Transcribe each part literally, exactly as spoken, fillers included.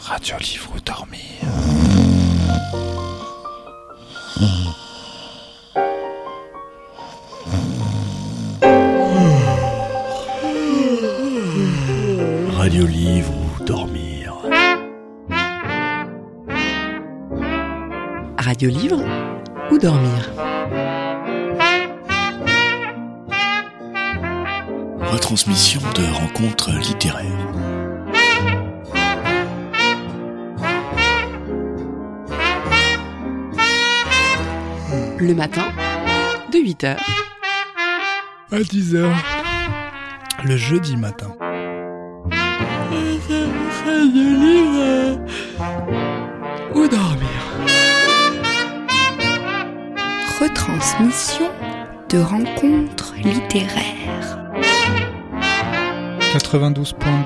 Radio Livre ou Dormir. Radio Livre ou Dormir. Radio Livre ou Dormir. Retransmission de rencontres littéraires. Le matin, de huit heures à dix heures, le jeudi matin. Radio Livre ou Dormir. Retransmission de rencontres littéraires. quatre-vingt-douze point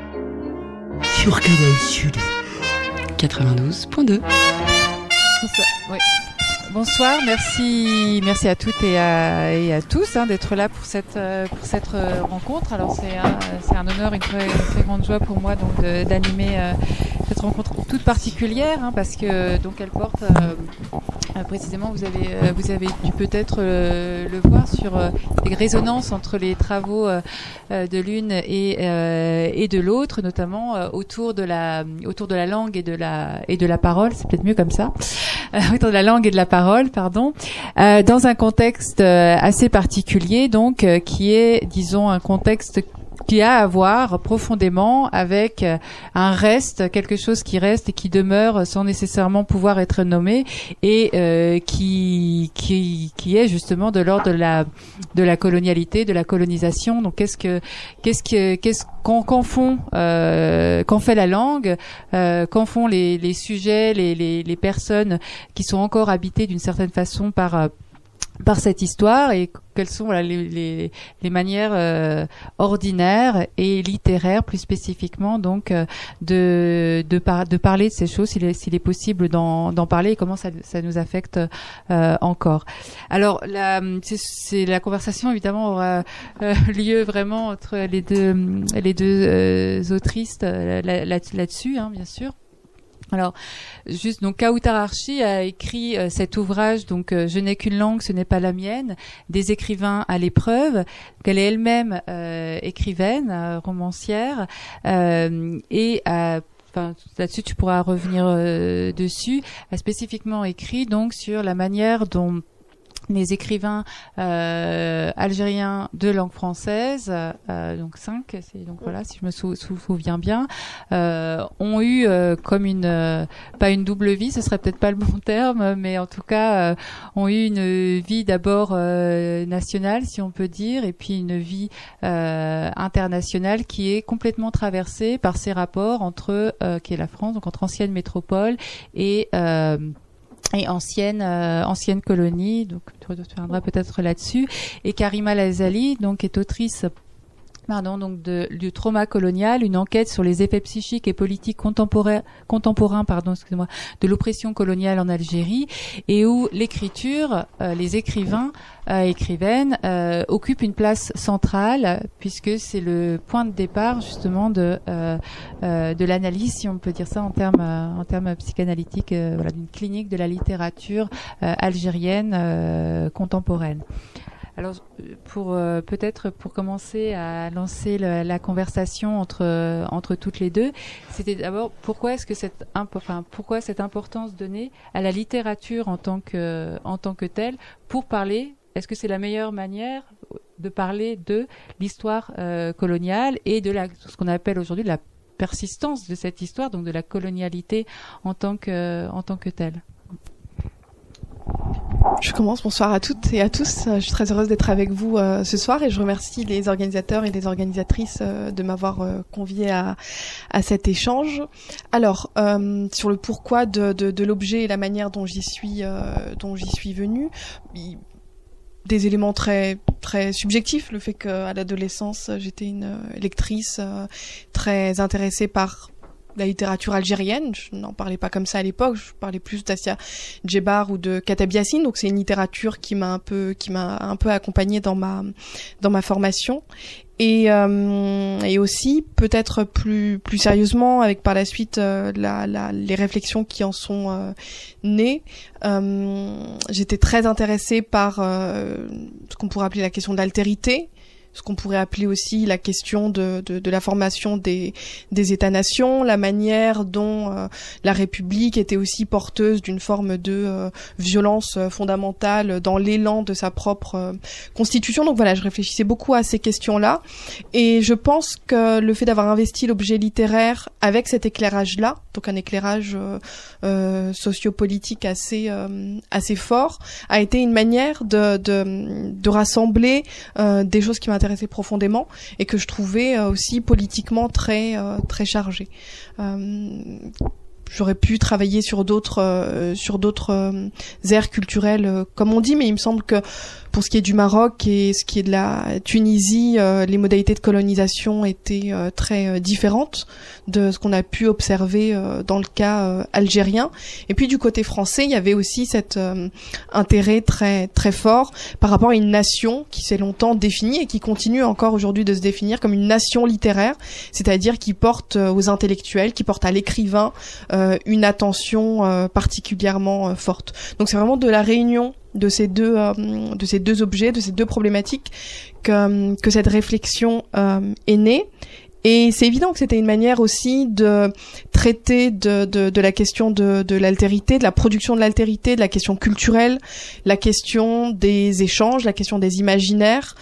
deux sur Canal Sud. quatre-vingt-douze point deux. Bonsoir, oui. Bonsoir, merci, merci à toutes et à, et à tous hein, d'être là pour cette, euh, pour cette euh, rencontre. Alors c'est un, c'est un honneur, une très, une très grande joie pour moi donc de, d'animer euh, cette rencontre toute particulière hein, parce que donc elle porte euh, euh, précisément, vous avez, euh, vous avez dû peut-être euh, le voir sur euh, les résonances entre les travaux euh, de l'une et, euh, et de l'autre, notamment euh, autour de la, autour de la langue et de la, et de la parole. C'est peut-être mieux comme ça. Euh, autour de la langue et de la parole, pardon, euh, dans un contexte euh, assez particulier, donc euh, qui est, disons, un contexte qui a à voir profondément avec euh, un reste, quelque chose qui reste et qui demeure sans nécessairement pouvoir être nommé et euh, qui qui qui est justement de l'ordre de la de la colonialité, de la colonisation. Donc qu'est-ce que qu'est-ce que qu'est-ce qu'en qu'en font euh, qu'en fait la langue, euh, qu'en font les les sujets, les les les personnes qui sont encore habitées d'une certaine façon par euh, par cette histoire et quelles sont voilà, les, les, les manières euh, ordinaires et littéraires plus spécifiquement donc euh, de de, par, de parler de ces choses s'il est, s'il est possible d'en, d'en parler et comment ça, ça nous affecte euh, encore. Alors la, c'est, c'est, la conversation évidemment aura euh, lieu vraiment entre les deux, les deux euh, autrices là, là, là-dessus hein, bien sûr. Alors, juste, donc, Kautar Archi a écrit euh, cet ouvrage, donc, euh, Je n'ai qu'une langue, ce n'est pas la mienne, des écrivains à l'épreuve, qu'elle est elle-même euh, écrivaine, euh, romancière, euh, et a Enfin, là-dessus, tu pourras revenir euh, dessus, a spécifiquement écrit, donc, sur la manière dont les écrivains euh, algériens de langue française, euh, donc cinq, c'est donc voilà si je me sou- sou- souviens bien, euh, ont eu euh, comme une euh, pas une double vie, ce serait peut-être pas le bon terme, mais en tout cas euh, ont eu une vie d'abord euh, nationale si on peut dire, et puis une vie euh, internationale qui est complètement traversée par ces rapports entre euh, qui est la France, donc entre ancienne métropole et euh, et ancienne euh, ancienne colonie, donc tu reviendras peut-être là-dessus. Et Karima Lazali, donc est autrice pardon donc de du trauma colonial, une enquête sur les effets psychiques et politiques contemporains contemporains pardon excusez-moi de l'oppression coloniale en Algérie, et où l'écriture, euh, les écrivains euh, écrivaines euh, occupent une place centrale puisque c'est le point de départ justement de euh, euh, de l'analyse, si on peut dire ça en termes euh, en termes psychanalytiques, euh, voilà, d'une clinique de la littérature euh, algérienne euh, contemporaine. Alors, pour euh, peut-être pour commencer à lancer le, la conversation entre euh, entre toutes les deux, c'était d'abord pourquoi est-ce que cette impo- enfin pourquoi cette importance donnée à la littérature en tant que en tant que telle pour parler. Est-ce que c'est la meilleure manière de parler de l'histoire euh, coloniale et de la ce qu'on appelle aujourd'hui la persistance de cette histoire, donc de la colonialité en tant que en tant que telle? Je commence. Bonsoir à toutes et à tous. Je suis très heureuse d'être avec vous euh, ce soir et je remercie les organisateurs et les organisatrices euh, de m'avoir euh, conviée à, à cet échange. Alors, euh, sur le pourquoi de, de, de l'objet et la manière dont j'y suis, euh, dont j'y suis venue, il, des éléments très très subjectifs. Le fait qu'à l'adolescence, j'étais une lectrice euh, très intéressée par la littérature algérienne. Je n'en parlais pas comme ça à l'époque, je parlais plus d'Assia Djebar ou de Kateb Yassine, donc c'est une littérature qui m'a un peu qui m'a un peu accompagnée dans ma dans ma formation. Et, euh, et aussi peut-être plus plus sérieusement avec par la suite euh, la, la, les réflexions qui en sont euh, nées. Euh, j'étais très intéressée par euh, ce qu'on pourrait appeler la question de l'altérité, ce qu'on pourrait appeler aussi la question de, de, de la formation des, des États-nations, la manière dont euh, la République était aussi porteuse d'une forme de euh, violence fondamentale dans l'élan de sa propre euh, constitution. Donc voilà, je réfléchissais beaucoup à ces questions-là, et je pense que le fait d'avoir investi l'objet littéraire avec cet éclairage-là, donc un éclairage euh, euh, sociopolitique assez euh, assez fort, a été une manière de de, de rassembler euh, des choses qui m'intéressaient intéressé profondément et que je trouvais euh, aussi politiquement très euh, très chargé. Euh, J'aurais pu travailler sur d'autres euh, sur d'autres euh, aires culturelles, euh, comme on dit, mais il me semble que pour ce qui est du Maroc et ce qui est de la Tunisie, euh, les modalités de colonisation étaient euh, très euh, différentes de ce qu'on a pu observer euh, dans le cas euh, algérien. Et puis du côté français, il y avait aussi cet euh, intérêt très très fort par rapport à une nation qui s'est longtemps définie et qui continue encore aujourd'hui de se définir comme une nation littéraire, c'est-à-dire qui porte euh, aux intellectuels, qui porte à l'écrivain euh, une attention euh, particulièrement euh, forte. Donc c'est vraiment de la réunion de ces deux euh, de ces deux objets, de ces deux problématiques que que cette réflexion euh, est née. Et c'est évident que c'était une manière aussi de traiter de de, de la question de de l'altérité, de la production de l'altérité, de la question culturelle, la question des échanges, la question des imaginaires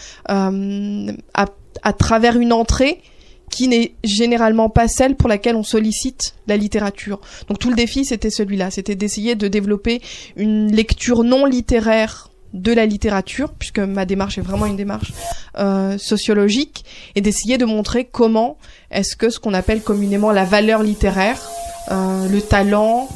euh, à à travers une entrée qui n'est généralement pas celle pour laquelle on sollicite la littérature. Donc tout le défi, c'était celui-là, c'était d'essayer de développer une lecture non littéraire de la littérature, puisque ma démarche est vraiment une démarche euh, sociologique, et d'essayer de montrer comment est-ce que ce qu'on appelle communément la valeur littéraire, euh, le talent,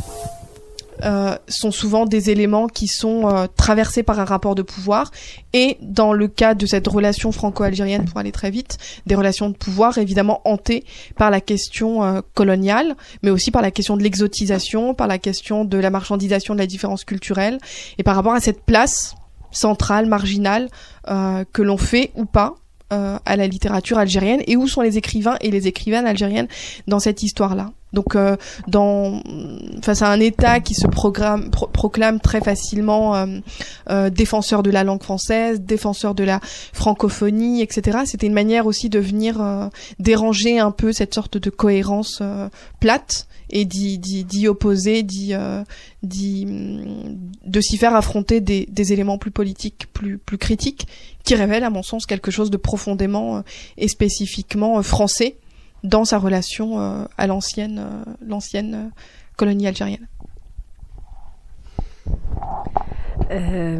Euh, sont souvent des éléments qui sont euh, traversés par un rapport de pouvoir, et dans le cas de cette relation franco-algérienne, pour aller très vite, des relations de pouvoir évidemment hantées par la question euh, coloniale, mais aussi par la question de l'exotisation, par la question de la marchandisation de la différence culturelle, et par rapport à cette place centrale, marginale, euh, que l'on fait ou pas euh, à la littérature algérienne, et où sont les écrivains et les écrivaines algériennes dans cette histoire-là. Donc, euh, dans, face à un État qui se programme, pro- proclame très facilement euh, euh, défenseur de la langue française, défenseur de la francophonie, et cetera, c'était une manière aussi de venir euh, déranger un peu cette sorte de cohérence euh, plate et d'y, d'y, d'y opposer, d'y, euh, d'y, de s'y faire affronter des, des éléments plus politiques, plus, plus critiques, qui révèlent, à mon sens, quelque chose de profondément euh, et spécifiquement euh, français dans sa relation euh, à l'ancienne, euh, l'ancienne euh, colonie algérienne. Euh...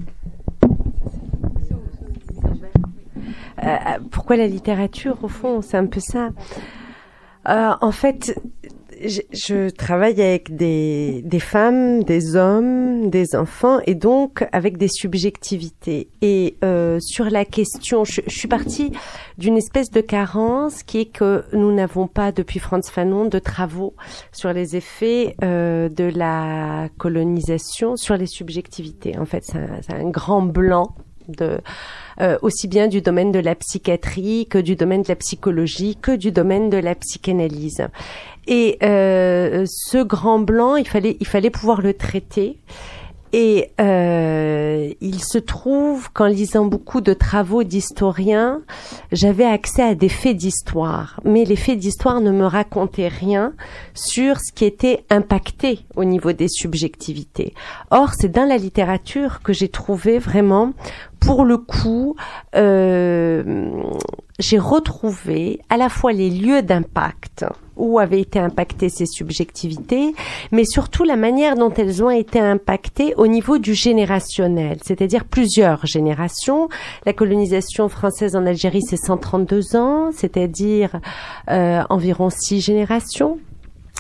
Euh, pourquoi la littérature, au fond, c'est un peu ça. Euh, en fait, je, je travaille avec des, des femmes, des hommes, des enfants, et donc avec des subjectivités. Et euh, sur la question, je, je suis partie d'une espèce de carence qui est que nous n'avons pas, depuis Frantz Fanon, de travaux sur les effets euh, de la colonisation sur les subjectivités. En fait, c'est un, c'est un grand blanc de euh, aussi bien du domaine de la psychiatrie que du domaine de la psychologie que du domaine de la psychanalyse. Et euh, ce grand blanc, il fallait il fallait pouvoir le traiter. Et euh, il se trouve qu'en lisant beaucoup de travaux d'historiens, j'avais accès à des faits d'histoire. Mais les faits d'histoire ne me racontaient rien sur ce qui était impacté au niveau des subjectivités. Or, c'est dans la littérature que j'ai trouvé vraiment, pour le coup, euh, j'ai retrouvé à la fois les lieux d'impact où avaient été impactées ces subjectivités, mais surtout la manière dont elles ont été impactées au niveau du générationnel, c'est-à-dire plusieurs générations. La colonisation française en Algérie, c'est cent trente-deux ans, c'est-à-dire euh, environ six générations.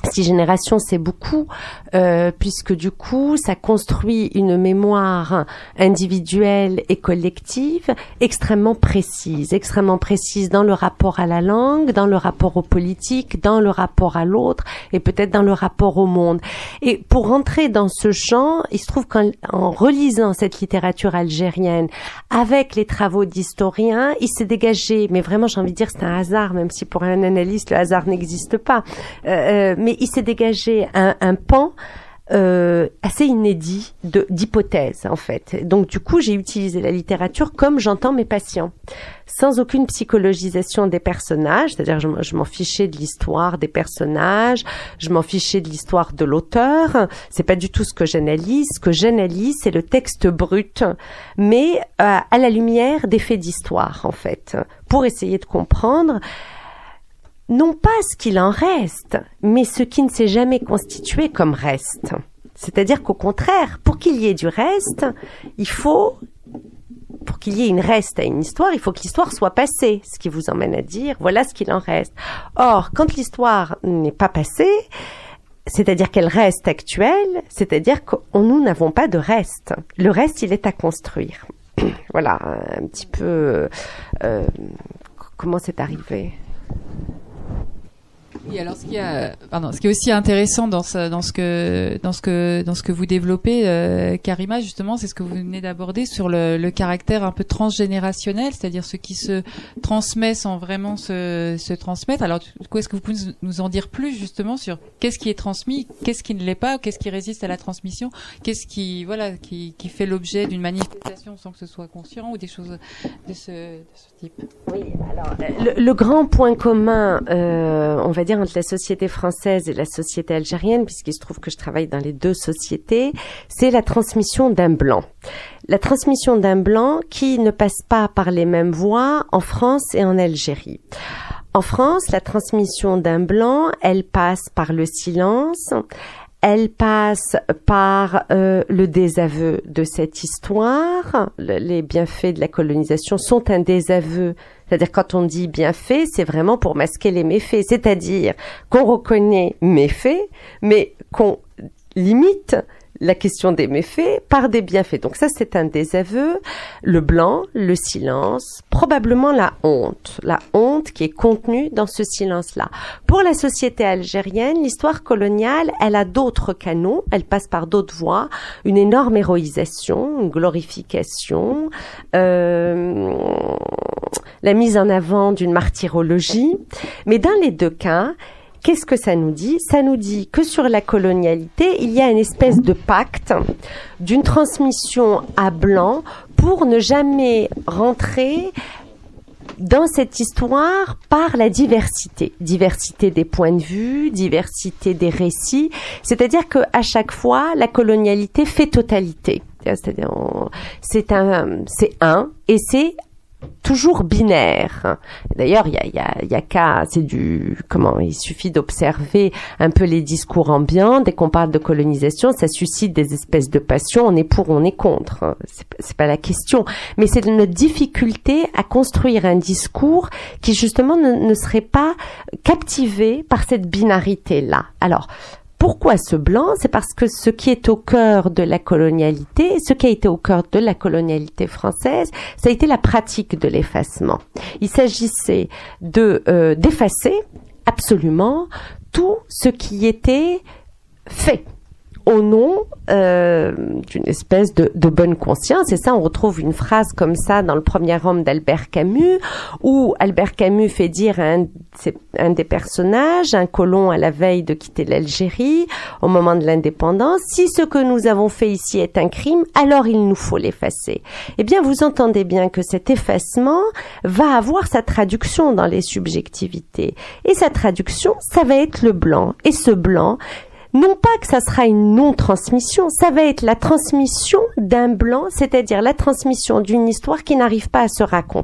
Six générations, c'est beaucoup, euh, puisque du coup, ça construit une mémoire individuelle et collective extrêmement précise, extrêmement précise dans le rapport à la langue, dans le rapport aux politiques, dans le rapport à l'autre et peut-être dans le rapport au monde. Et pour rentrer dans ce champ, il se trouve qu'en en relisant cette littérature algérienne avec les travaux d'historiens, il s'est dégagé, mais vraiment j'ai envie de dire c'est un hasard, même si pour un analyste le hasard n'existe pas, euh, mais il s'est dégagé un, un pan euh, assez inédit de, d'hypothèses en fait. Donc du coup j'ai utilisé la littérature comme j'entends mes patients, sans aucune psychologisation des personnages, c'est-à-dire je, je m'en fichais de l'histoire des personnages, je m'en fichais de l'histoire de l'auteur, c'est pas du tout ce que j'analyse. Ce que j'analyse c'est le texte brut, mais euh, à la lumière des faits d'histoire en fait, pour essayer de comprendre non pas ce qu'il en reste, mais ce qui ne s'est jamais constitué comme reste. C'est-à-dire qu'au contraire, pour qu'il y ait du reste, il faut, pour qu'il y ait une reste à une histoire, il faut que l'histoire soit passée, ce qui vous emmène à dire, voilà ce qu'il en reste. Or, quand l'histoire n'est pas passée, c'est-à-dire qu'elle reste actuelle, c'est-à-dire que nous n'avons pas de reste. Le reste, il est à construire. Voilà, un petit peu, euh, comment c'est arrivé ? Oui, alors ce qui, a, pardon, ce qui est aussi intéressant dans ce, dans ce que, dans ce que, dans ce que vous développez, euh, Karima, justement, c'est ce que vous venez d'aborder sur le, le caractère un peu transgénérationnel, c'est-à-dire ce qui se transmet sans vraiment se, se transmettre. Alors, du coup, est-ce que vous pouvez nous en dire plus justement sur qu'est-ce qui est transmis, qu'est-ce qui ne l'est pas, qu'est-ce qui résiste à la transmission, qu'est-ce qui, voilà, qui, qui fait l'objet d'une manifestation sans que ce soit conscient ou des choses de ce, de ce type. Oui, alors le, le grand point commun, euh, on va dire entre la société française et la société algérienne, puisqu'il se trouve que je travaille dans les deux sociétés, c'est la transmission d'un blanc. La transmission d'un blanc qui ne passe pas par les mêmes voies en France et en Algérie. En France, la transmission d'un blanc, elle passe par le silence, elle passe par euh, le désaveu de cette histoire. Le, les bienfaits de la colonisation sont un désaveu. C'est-à-dire quand on dit bienfaits, c'est vraiment pour masquer les méfaits. C'est-à-dire qu'on reconnaît méfaits, mais qu'on limite la question des méfaits par des bienfaits. Donc ça, c'est un désaveu. Le blanc, le silence, probablement la honte. La honte qui est contenue dans ce silence-là. Pour la société algérienne, l'histoire coloniale, elle a d'autres canaux, elle passe par d'autres voies. Une énorme héroïsation, une glorification, euh, la mise en avant d'une martyrologie. Mais dans les deux cas, qu'est-ce que ça nous dit ? Ça nous dit que sur la colonialité, il y a une espèce de pacte d'une transmission à blanc pour ne jamais rentrer dans cette histoire par la diversité. Diversité des points de vue, diversité des récits. C'est-à-dire qu'à chaque fois, la colonialité fait totalité. C'est-à-dire, on, c'est un, c'est un, et c'est toujours binaire. D'ailleurs, il y a, il y a, il y a qu'à, c'est du, comment, il suffit d'observer un peu les discours ambiants. Dès qu'on parle de colonisation, ça suscite des espèces de passions. On est pour, on est contre. C'est, c'est pas la question. Mais c'est notre difficulté à construire un discours qui, justement, ne, ne serait pas captivé par cette binarité-là. Alors, pourquoi ce blanc ? C'est parce que ce qui est au cœur de la colonialité, ce qui a été au cœur de la colonialité française, ça a été la pratique de l'effacement. Il s'agissait de euh, d'effacer absolument tout ce qui était fait au nom euh, d'une espèce de, de bonne conscience. Et ça, on retrouve une phrase comme ça dans Le Premier Homme d'Albert Camus, où Albert Camus fait dire à un, un des personnages, un colon à la veille de quitter l'Algérie, au moment de l'indépendance, « Si ce que nous avons fait ici est un crime, alors il nous faut l'effacer. » Eh bien, vous entendez bien que cet effacement va avoir sa traduction dans les subjectivités. Et sa traduction, ça va être le blanc. Et ce blanc, non pas que ça sera une non-transmission, ça va être la transmission d'un blanc, c'est-à-dire la transmission d'une histoire qui n'arrive pas à se raconter.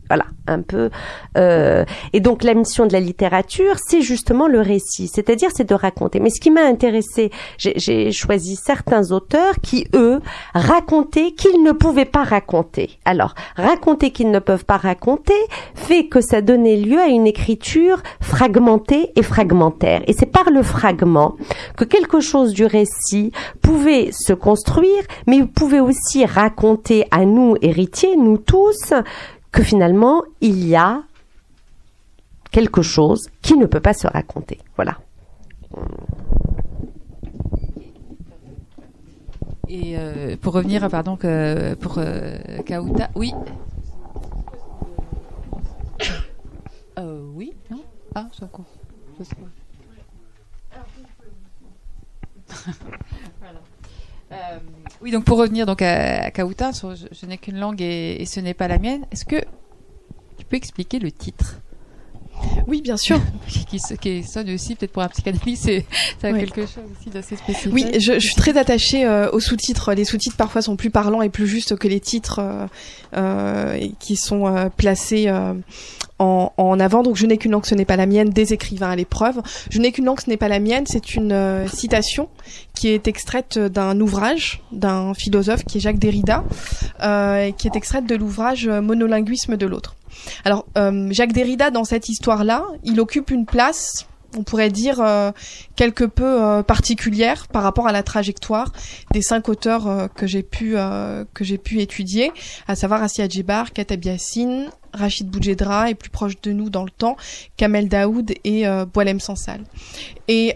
Voilà, un peu. Euh, et donc la mission de la littérature, c'est justement le récit, c'est-à-dire c'est de raconter. Mais ce qui m'a intéressé, j'ai, j'ai choisi certains auteurs qui, eux, racontaient qu'ils ne pouvaient pas raconter. Alors, raconter qu'ils ne peuvent pas raconter fait que ça donnait lieu à une écriture fragmentée et fragmentaire. Et c'est par le fragment que quelque chose du récit pouvait se construire, mais il pouvait aussi raconter à nous, héritiers, nous tous, que finalement, il y a quelque chose qui ne peut pas se raconter. Voilà. Et euh, pour revenir, pardon, que pour euh, Kauta, oui. Euh, oui, non. Ah, c'est encore. Je sais pas. Voilà. Euh, oui, donc pour revenir donc à, à Kauta, sur je, je n'ai qu'une langue et, et ce n'est pas la mienne. Est-ce que tu peux expliquer le titre? Oui, bien sûr. qui, qui sonne aussi, peut-être pour un psychanalyste, c'est, ça a oui. quelque chose aussi d'assez spécifique. Oui, je, je suis très attachée euh, aux sous-titres. Les sous-titres parfois sont plus parlants et plus justes que les titres euh, euh, qui sont euh, placés euh, en, en avant. Donc, je n'ai qu'une langue, ce n'est pas la mienne, des écrivains à l'épreuve. Je n'ai qu'une langue, ce n'est pas la mienne. C'est une euh, citation qui est extraite d'un ouvrage d'un philosophe qui est Jacques Derrida, euh, qui est extraite de l'ouvrage Monolinguisme de l'autre. Alors, euh, Jacques Derrida, dans cette histoire-là, il occupe une place, on pourrait dire, euh, quelque peu euh, particulière par rapport à la trajectoire des cinq auteurs euh, que j'ai pu euh, que j'ai pu étudier, à savoir Assia Djebar, Kateb Yassine, Rachid Boujedra et plus proche de nous dans le temps, Kamel Daoud et euh, Boualem Sansal. Et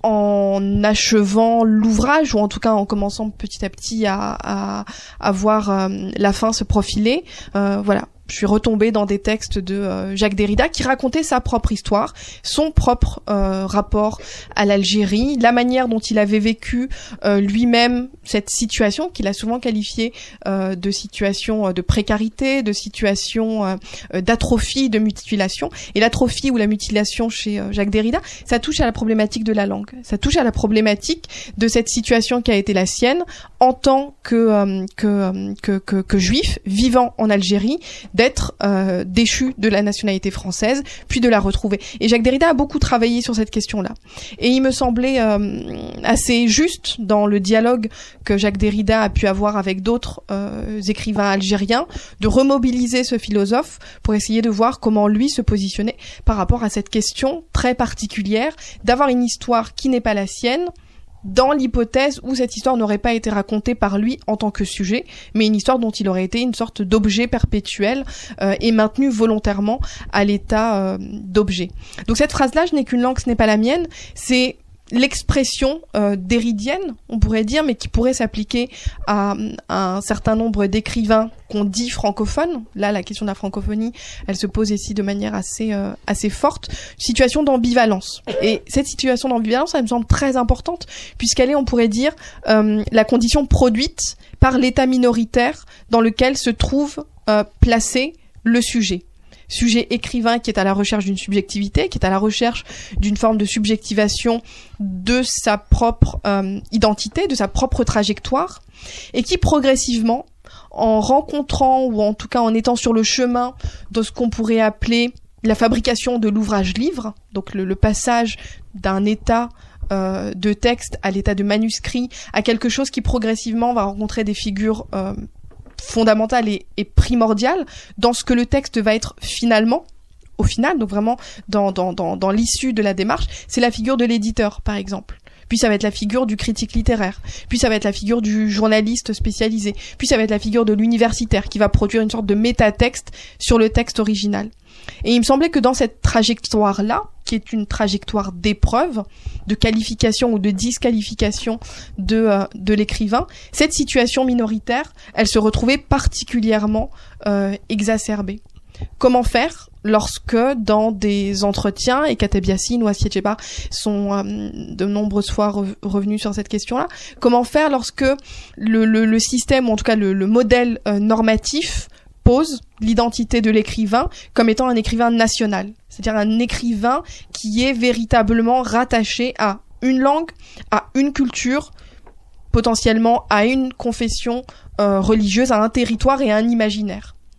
en achevant l'ouvrage, ou en tout cas en commençant petit à petit à, à, à voir euh, la fin se profiler, euh, voilà. Je suis retombée dans des textes de euh, Jacques Derrida qui racontait sa propre histoire, son propre euh, rapport à l'Algérie, la manière dont il avait vécu euh, lui-même cette situation qu'il a souvent qualifiée euh, de situation de précarité, de situation euh, d'atrophie, de mutilation. Et l'atrophie ou la mutilation chez euh, Jacques Derrida, ça touche à la problématique de la langue, ça touche à la problématique de cette situation qui a été la sienne en tant que euh, que, que que que juif vivant en Algérie, d'être euh, déchu de la nationalité française, puis de la retrouver. Et Jacques Derrida a beaucoup travaillé sur cette question-là. Et il me semblait euh, assez juste, dans le dialogue que Jacques Derrida a pu avoir avec d'autres euh, écrivains algériens, de remobiliser ce philosophe pour essayer de voir comment lui se positionnait par rapport à cette question très particulière, d'avoir une histoire qui n'est pas la sienne, dans l'hypothèse où cette histoire n'aurait pas été racontée par lui en tant que sujet, mais une histoire dont il aurait été une sorte d'objet perpétuel euh, et maintenu volontairement à l'état euh, d'objet. Donc cette phrase-là, je n'ai qu'une langue, ce n'est pas la mienne, c'est l'expression euh, derridienne, on pourrait dire, mais qui pourrait s'appliquer à, à un certain nombre d'écrivains qu'on dit francophones. Là, la question de la francophonie, elle se pose ici de manière assez euh, assez forte. Situation d'ambivalence. Et cette situation d'ambivalence, elle me semble très importante, puisqu'elle est, on pourrait dire, euh, la condition produite par l'état minoritaire dans lequel se trouve euh, placé le sujet. Sujet écrivain qui est à la recherche d'une subjectivité, qui est à la recherche d'une forme de subjectivation de sa propre euh, identité, de sa propre trajectoire, et qui progressivement, en rencontrant, ou en tout cas en étant sur le chemin de ce qu'on pourrait appeler la fabrication de l'ouvrage-livre, donc le, le passage d'un état euh, de texte à l'état de manuscrit, à quelque chose qui progressivement va rencontrer des figures euh, fondamentale et, et primordiale dans ce que le texte va être finalement, au final, donc vraiment dans, dans, dans, dans l'issue de la démarche, c'est la figure de l'éditeur, par exemple. Puis ça va être la figure du critique littéraire, puis ça va être la figure du journaliste spécialisé, puis ça va être la figure de l'universitaire qui va produire une sorte de métatexte sur le texte original. Et il me semblait que dans cette trajectoire-là, qui est une trajectoire d'épreuve, de qualification ou de disqualification de, euh, de l'écrivain, cette situation minoritaire, elle se retrouvait particulièrement euh, exacerbée. Comment faire lorsque, dans des entretiens, et Kateb Yassine ou Assia Djebar sont euh, de nombreuses fois re- revenus sur cette question-là, comment faire lorsque le, le, le système, ou en tout cas le, le modèle euh, normatif, pose l'identité de l'écrivain comme étant un écrivain national, c'est-à-dire un écrivain qui est véritablement rattaché à une langue, à une culture, potentiellement à une confession euh, religieuse, à un territoire et à un imaginaire.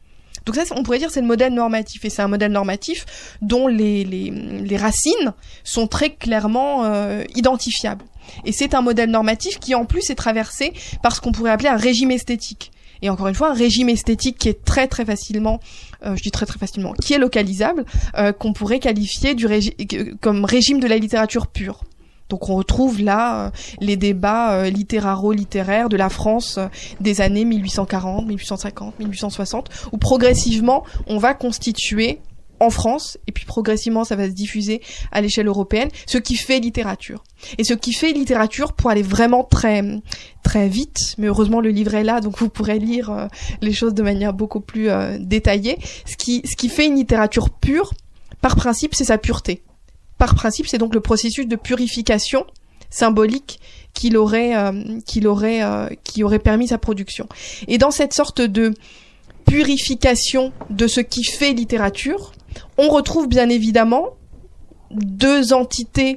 Donc ça, on pourrait dire c'est le modèle normatif, et c'est un modèle normatif dont les, les, les racines sont très clairement euh, identifiables. Et c'est un modèle normatif qui en plus est traversé par ce qu'on pourrait appeler un régime esthétique. Et encore une fois, un régime esthétique qui est très très facilement, euh, je dis très très facilement, qui est localisable, euh, qu'on pourrait qualifier du régi- comme régime de la littérature pure. Donc on retrouve là euh, les débats euh, littéraro-littéraires de la France euh, des années mille huit cent quarante, mille huit cent cinquante, mille huit cent soixante, où progressivement on va constituer en France, et puis progressivement ça va se diffuser à l'échelle européenne, ce qui fait littérature. Et ce qui fait littérature, pour aller vraiment très très vite, mais heureusement le livre est là, donc vous pourrez lire euh, les choses de manière beaucoup plus euh, détaillée, ce qui, ce qui fait une littérature pure, par principe, c'est sa pureté. Par principe, c'est donc le processus de purification symbolique qu'il aurait, euh, qu'il aurait, euh, qui aurait permis sa production. Et dans cette sorte de purification de ce qui fait littérature, on retrouve bien évidemment deux entités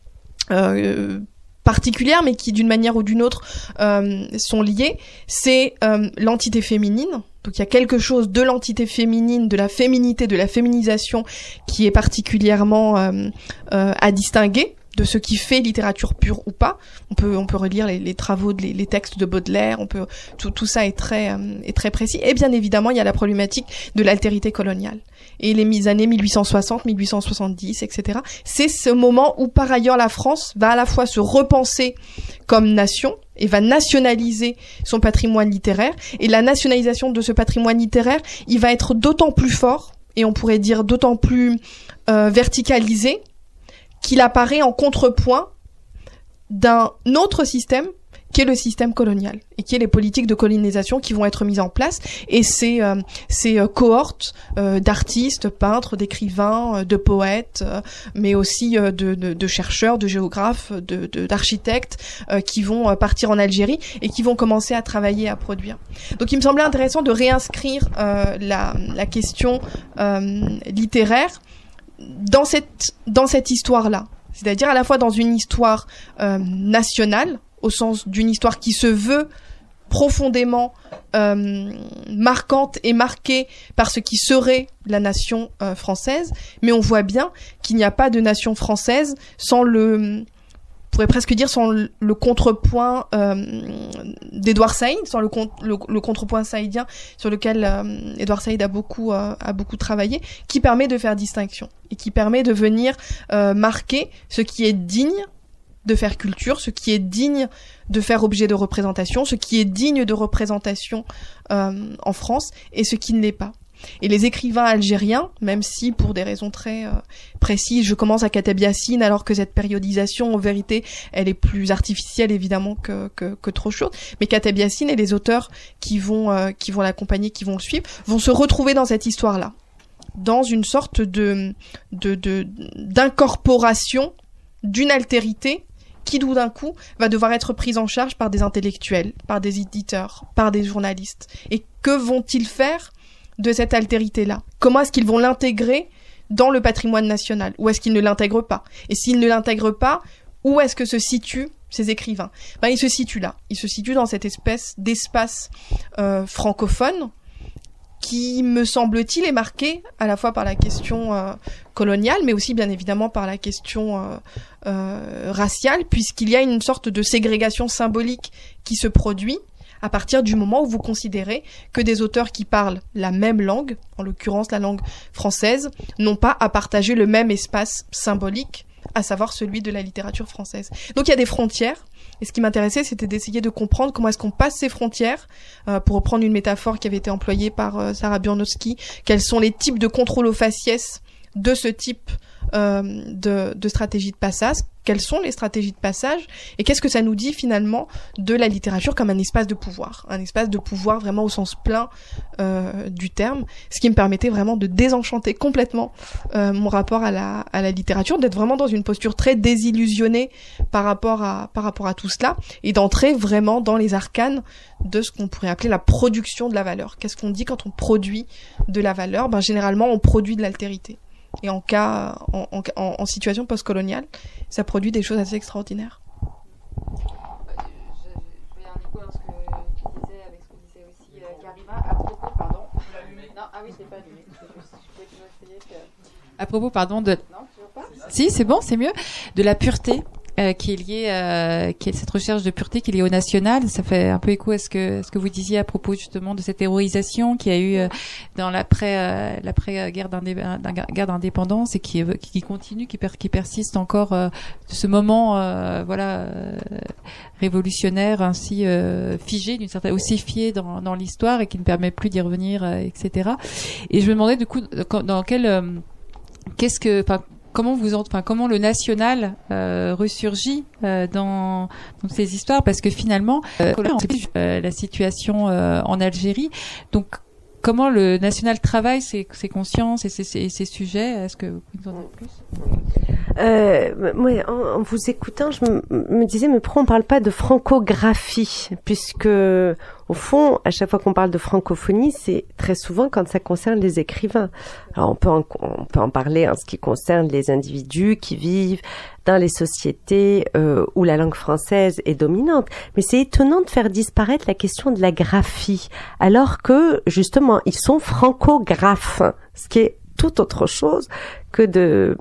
euh, particulières, mais qui d'une manière ou d'une autre euh, sont liées. C'est euh, l'entité féminine. Donc il y a quelque chose de l'entité féminine, de la féminité, de la féminisation qui est particulièrement euh, euh, à distinguer de ce qui fait littérature pure ou pas. On peut on peut relire les, les travaux, de, les, les textes de Baudelaire. On peut tout tout ça est très euh, est très précis. Et bien évidemment il y a la problématique de l'altérité coloniale et les années mille huit cent soixante, mille huit cent soixante-dix, et cetera. C'est ce moment où par ailleurs la France va à la fois se repenser comme nation et va nationaliser son patrimoine littéraire. Et la nationalisation de ce patrimoine littéraire, il va être d'autant plus fort, et on pourrait dire d'autant plus euh, verticalisé, qu'il apparaît en contrepoint d'un autre système qui est le système colonial et qui est les politiques de colonisation qui vont être mises en place, et ces euh, ces euh, cohortes euh, d'artistes, peintres, d'écrivains, euh, de poètes, euh, mais aussi euh, de, de, de chercheurs, de géographes, de, de d'architectes euh, qui vont euh, partir en Algérie et qui vont commencer à travailler, à produire. Donc il me semblait intéressant de réinscrire euh, la la question euh, littéraire dans cette dans cette histoire-là, c'est-à-dire à la fois dans une histoire euh, nationale, au sens d'une histoire qui se veut profondément euh, marquante et marquée par ce qui serait la nation euh, française, mais on voit bien qu'il n'y a pas de nation française sans le, on pourrait presque dire sans le, le contrepoint euh, d'Édouard Saïd, sans le, le, le contrepoint saïdien sur lequel euh, Édouard Saïd a beaucoup euh, a beaucoup travaillé, qui permet de faire distinction et qui permet de venir euh, marquer ce qui est digne de faire culture, ce qui est digne de faire objet de représentation, ce qui est digne de représentation euh, en France, et ce qui ne l'est pas. Et les écrivains algériens, même si pour des raisons très euh, précises, je commence à Kateb Yassine, alors que cette périodisation, en vérité, elle est plus artificielle évidemment que que, que trop chaude, mais Kateb Yassine et les auteurs qui vont euh, qui vont l'accompagner, qui vont le suivre, vont se retrouver dans cette histoire-là, dans une sorte de de, de d'incorporation d'une altérité qui, tout d'un coup, va devoir être prise en charge par des intellectuels, par des éditeurs, par des journalistes. Et que vont-ils faire de cette altérité-là? Comment est-ce qu'ils vont l'intégrer dans le patrimoine national? Ou est-ce qu'ils ne l'intègrent pas? Et s'ils ne l'intègrent pas, où est-ce que se situent ces écrivains? Ben, ils se situent là. Ils se situent dans cette espèce d'espace euh, francophone qui, me semble-t-il, est marqué à la fois par la question euh, coloniale, mais aussi bien évidemment par la question euh, euh, raciale, puisqu'il y a une sorte de ségrégation symbolique qui se produit à partir du moment où vous considérez que des auteurs qui parlent la même langue, en l'occurrence la langue française, n'ont pas à partager le même espace symbolique, à savoir celui de la littérature française. Donc il y a des frontières. Et ce qui m'intéressait, c'était d'essayer de comprendre comment est-ce qu'on passe ces frontières, euh, pour reprendre une métaphore qui avait été employée par euh, Sarah Burnowski, quels sont les types de contrôle aux faciès de ce type euh, de, de stratégie de passage, quelles sont les stratégies de passage, et qu'est-ce que ça nous dit finalement de la littérature comme un espace de pouvoir, un espace de pouvoir vraiment au sens plein euh, du terme, ce qui me permettait vraiment de désenchanter complètement euh, mon rapport à la, à la littérature, d'être vraiment dans une posture très désillusionnée par rapport à, par rapport à tout cela, et d'entrer vraiment dans les arcanes de ce qu'on pourrait appeler la production de la valeur. Qu'est-ce qu'on dit quand on produit de la valeur? Ben, généralement, on produit de l'altérité. Et en cas, en, en, en situation postcoloniale, ça produit des choses assez extraordinaires. Je fais un écho dans ce que tu disais avec ce que disait aussi euh, Karima à propos, pardon. Non, ah oui, c'est À propos, pardon, de... Non, toujours pas. Si, c'est bon, c'est mieux. De la pureté. Euh, qui est liée, euh, qui est cette recherche de pureté qui est liée au national. Ça fait un peu écho à ce que ce que vous disiez à propos justement de cette héroïsation qui a eu euh, dans l'après euh, l'après guerre d'indépendance et qui qui continue, qui, per, qui persiste encore euh, de ce moment euh, voilà euh, révolutionnaire ainsi euh, figé d'une certaine ossifié dans dans l'histoire et qui ne permet plus d'y revenir, euh, et cetera. Et je me demandais du coup dans quel euh, qu'est-ce que enfin Comment vous, enfin, comment le national euh, ressurgit euh, dans, dans ces histoires, parce que finalement, euh, euh, la situation euh, en Algérie. Donc, comment le national travaille ses, ses consciences et ses, ses, ses sujets? Est-ce que vous pouvez nous en dire plus? Euh, moi, en, en vous écoutant, je me, me disais, mais pourquoi on parle pas de francographie, puisque au fond, à chaque fois qu'on parle de francophonie, c'est très souvent quand ça concerne les écrivains. Alors on peut en, on peut en parler en ce qui concerne les individus qui vivent dans les sociétés euh, où la langue française est dominante. Mais c'est étonnant de faire disparaître la question de la graphie, alors que justement ils sont francographes, ce qui est tout autre chose que de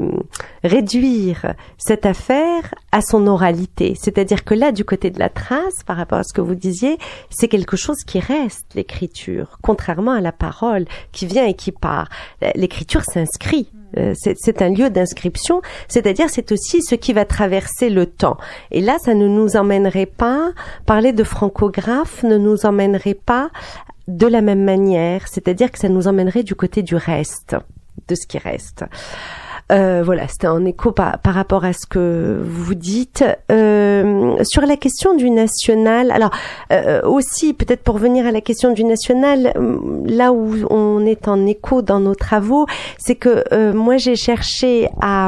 réduire cette affaire à son oralité. C'est-à-dire que là, du côté de la trace, par rapport à ce que vous disiez, c'est quelque chose qui reste, l'écriture, contrairement à la parole qui vient et qui part. L'écriture s'inscrit. C'est, c'est un lieu d'inscription, c'est-à-dire c'est aussi ce qui va traverser le temps. Et là, ça ne nous emmènerait pas, parler de francographe ne nous emmènerait pas de la même manière, c'est-à-dire que ça nous emmènerait du côté du reste, de ce qui reste. Euh, voilà, c'était en écho par, par rapport à ce que vous dites. Euh, sur la question du national, alors euh, aussi peut-être pour revenir à la question du national, là où on est en écho dans nos travaux, c'est que euh, moi j'ai cherché à,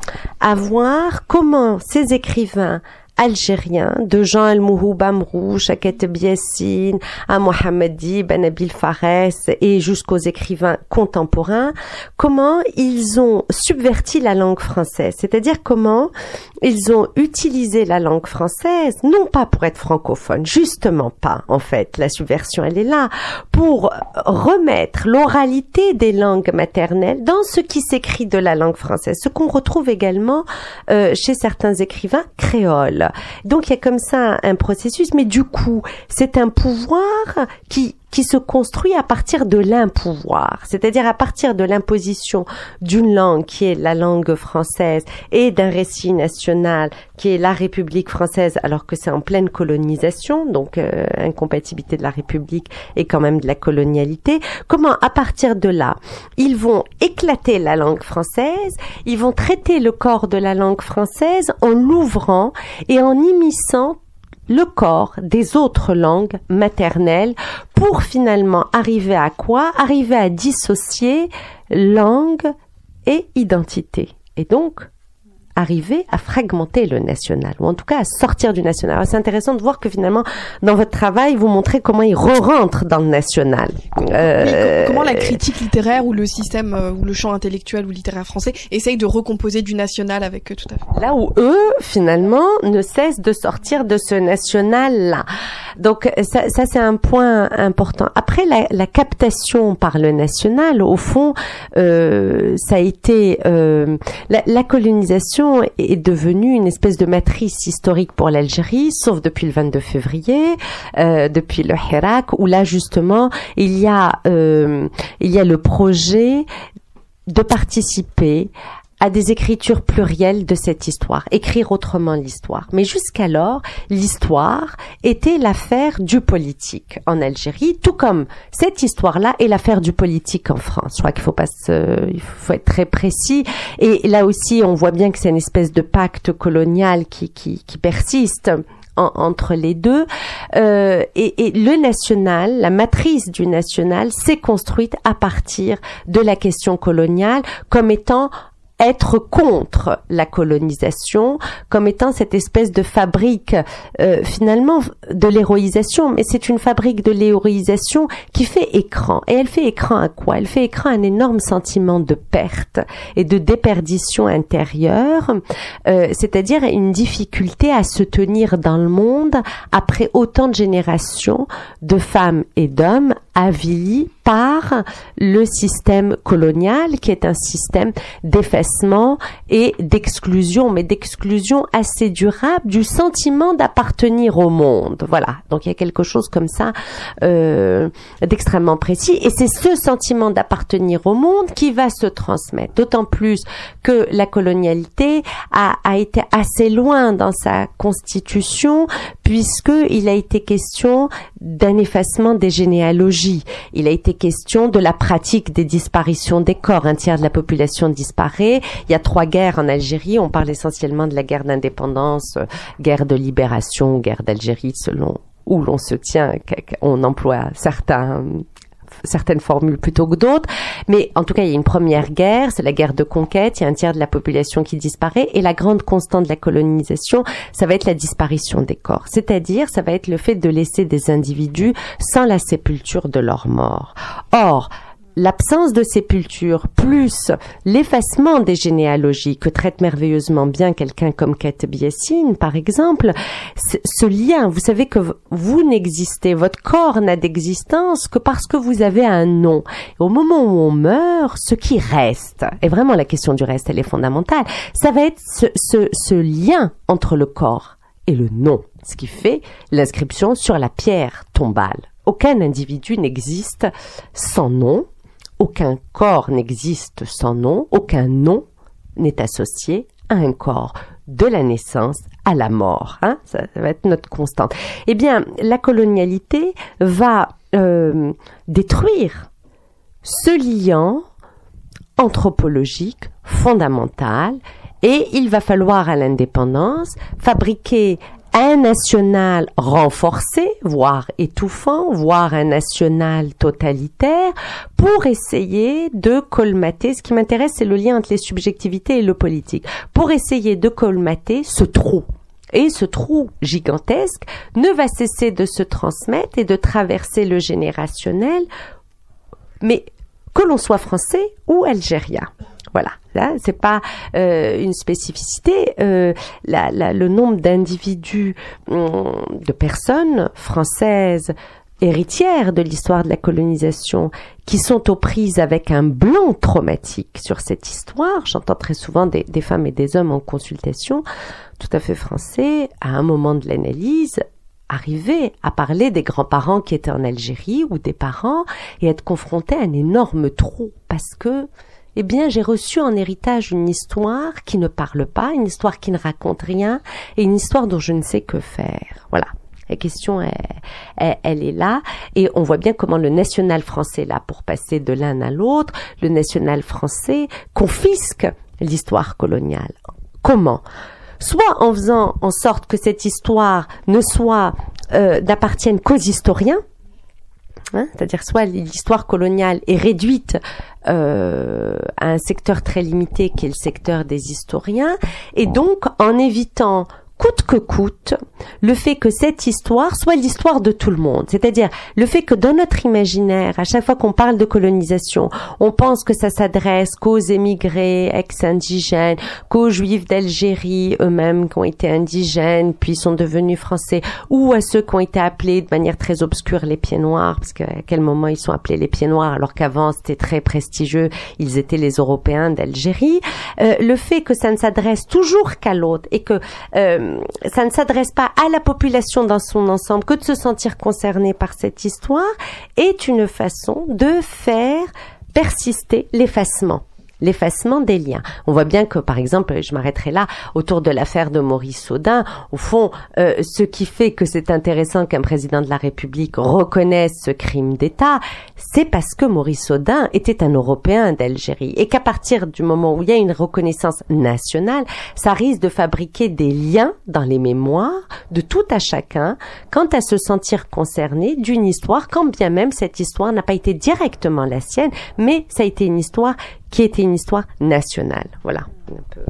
à voir comment ces écrivains algériens, de Jean El-Mouhoub Amrou, Chaket Biassine, à Mohamed Dib, à Nabil Fares et jusqu'aux écrivains contemporains, comment ils ont subverti la langue française, c'est-à-dire comment ils ont utilisé la langue française, non pas pour être francophone, justement pas, en fait, la subversion elle est là, pour remettre l'oralité des langues maternelles dans ce qui s'écrit de la langue française, ce qu'on retrouve également euh, chez certains écrivains créoles. Donc il y a comme ça un processus, mais du coup, c'est un pouvoir qui qui se construit à partir de l'impouvoir, c'est-à-dire à partir de l'imposition d'une langue qui est la langue française et d'un récit national qui est la République française, alors que c'est en pleine colonisation, donc euh, incompatibilité de la République et quand même de la colonialité. Comment, à partir de là, ils vont éclater la langue française, ils vont traiter le corps de la langue française en l'ouvrant et en immisçant le corps des autres langues maternelles pour finalement arriver à quoi? Arriver à dissocier langue et identité. Et donc, arriver à fragmenter le national, ou en tout cas à sortir du national. Alors, c'est intéressant de voir que finalement, dans votre travail, vous montrez comment il re-rentre dans le national. Euh... Oui, comment la critique littéraire ou le système euh, ou le champ intellectuel ou littéraire français essaye de recomposer du national avec eux, tout à fait. Là où eux, finalement, ne cessent de sortir de ce national-là. Donc ça, ça c'est un point important. Après, la, la captation par le national, au fond, euh, ça a été... Euh, la, la colonisation est devenue une espèce de matrice historique pour l'Algérie, sauf depuis le vingt-deux février, euh, depuis le Hirak, où là justement il y a euh, il y a le projet de participer à des écritures plurielles de cette histoire, écrire autrement l'histoire. Mais jusqu'alors, l'histoire était l'affaire du politique en Algérie, tout comme cette histoire-là est l'affaire du politique en France. Je crois qu'il faut pas se, il faut être très précis. Et là aussi, on voit bien que c'est une espèce de pacte colonial qui, qui, qui persiste En, entre les deux, euh, et, et le national, la matrice du national, s'est construite à partir de la question coloniale comme étant être contre la colonisation, comme étant cette espèce de fabrique euh, finalement de l'héroïsation, mais c'est une fabrique de l'héroïsation qui fait écran. Et elle fait écran à quoi? Elle fait écran à un énorme sentiment de perte et de déperdition intérieure, euh, c'est-à-dire une difficulté à se tenir dans le monde après autant de générations de femmes et d'hommes avilie par le système colonial, qui est un système d'effacement et d'exclusion, mais d'exclusion assez durable du sentiment d'appartenir au monde. Voilà. Donc il y a quelque chose comme ça euh, d'extrêmement précis, et c'est ce sentiment d'appartenir au monde qui va se transmettre. D'autant plus que la colonialité a, a été assez loin dans sa constitution, puisque il a été question d'un effacement des généalogies. Il a été question de la pratique des disparitions des corps. Un tiers de la population disparaît. Il y a trois guerres en Algérie. On parle essentiellement de la guerre d'indépendance, guerre de libération, guerre d'Algérie, selon où l'on se tient. On emploie certains certaines formules plutôt que d'autres, mais en tout cas il y a une première guerre, c'est la guerre de conquête, il y a un tiers de la population qui disparaît, et la grande constante de la colonisation, ça va être la disparition des corps, c'est-à-dire ça va être le fait de laisser des individus sans la sépulture de leurs morts. Or, l'absence de sépulture plus l'effacement des généalogies que traite merveilleusement bien quelqu'un comme Kateb Yassine, par exemple, ce lien, vous savez que vous n'existez, votre corps n'a d'existence que parce que vous avez un nom. Et au moment où on meurt, ce qui reste, et vraiment la question du reste, elle est fondamentale, ça va être ce, ce, ce lien entre le corps et le nom, ce qui fait l'inscription sur la pierre tombale. Aucun individu n'existe sans nom. Aucun corps n'existe sans nom, aucun nom n'est associé à un corps, de la naissance à la mort. Hein, ça, ça va être notre constante. Eh bien, la colonialité va euh, détruire ce lien anthropologique fondamental, et il va falloir à l'indépendance fabriquer un national renforcé, voire étouffant, voire un national totalitaire, pour essayer de colmater, ce qui m'intéresse, c'est le lien entre les subjectivités et le politique, pour essayer de colmater ce trou. Et ce trou gigantesque ne va cesser de se transmettre et de traverser le générationnel, mais que l'on soit français ou algérien. Voilà, là, c'est pas euh, une spécificité. Euh, la, la, le nombre d'individus, hum, de personnes françaises héritières de l'histoire de la colonisation qui sont aux prises avec un blanc traumatique sur cette histoire. J'entends très souvent des, des femmes et des hommes en consultation, tout à fait français, à un moment de l'analyse, arriver à parler des grands-parents qui étaient en Algérie ou des parents et être confrontés à un énorme trou parce que eh bien, j'ai reçu en héritage une histoire qui ne parle pas, une histoire qui ne raconte rien, et une histoire dont je ne sais que faire. Voilà. La question, elle, elle, elle est là, et on voit bien comment le national français, là, pour passer de l'un à l'autre, le national français confisque l'histoire coloniale. Comment ? Soit en faisant en sorte que cette histoire ne soit, euh, n'appartienne qu'aux historiens, Hein, c'est-à-dire soit l'histoire coloniale est réduite euh, à un secteur très limité qui est le secteur des historiens, et donc en évitant coûte que coûte le fait que cette histoire soit l'histoire de tout le monde, c'est-à-dire le fait que dans notre imaginaire, à chaque fois qu'on parle de colonisation, on pense que ça s'adresse qu'aux émigrés ex-indigènes, qu'aux juifs d'Algérie eux-mêmes qui ont été indigènes puis sont devenus français, ou à ceux qui ont été appelés de manière très obscure les pieds noirs, parce qu'à quel moment ils sont appelés les pieds noirs alors qu'avant c'était très prestigieux, ils étaient les Européens d'Algérie. Euh, le fait que ça ne s'adresse toujours qu'à l'autre et que euh, ça ne s'adresse pas à la population dans son ensemble que de se sentir concerné par cette histoire est une façon de faire persister l'effacement. L'effacement des liens. On voit bien que, par exemple, je m'arrêterai là, autour de l'affaire de Maurice Saudin, au fond, euh, ce qui fait que c'est intéressant qu'un président de la République reconnaisse ce crime d'État, c'est parce que Maurice Saudin était un Européen d'Algérie, et qu'à partir du moment où il y a une reconnaissance nationale, ça risque de fabriquer des liens dans les mémoires de tout à chacun quant à se sentir concerné d'une histoire, quand bien même cette histoire n'a pas été directement la sienne, mais ça a été une histoire qui était une histoire nationale. Voilà. Un peu.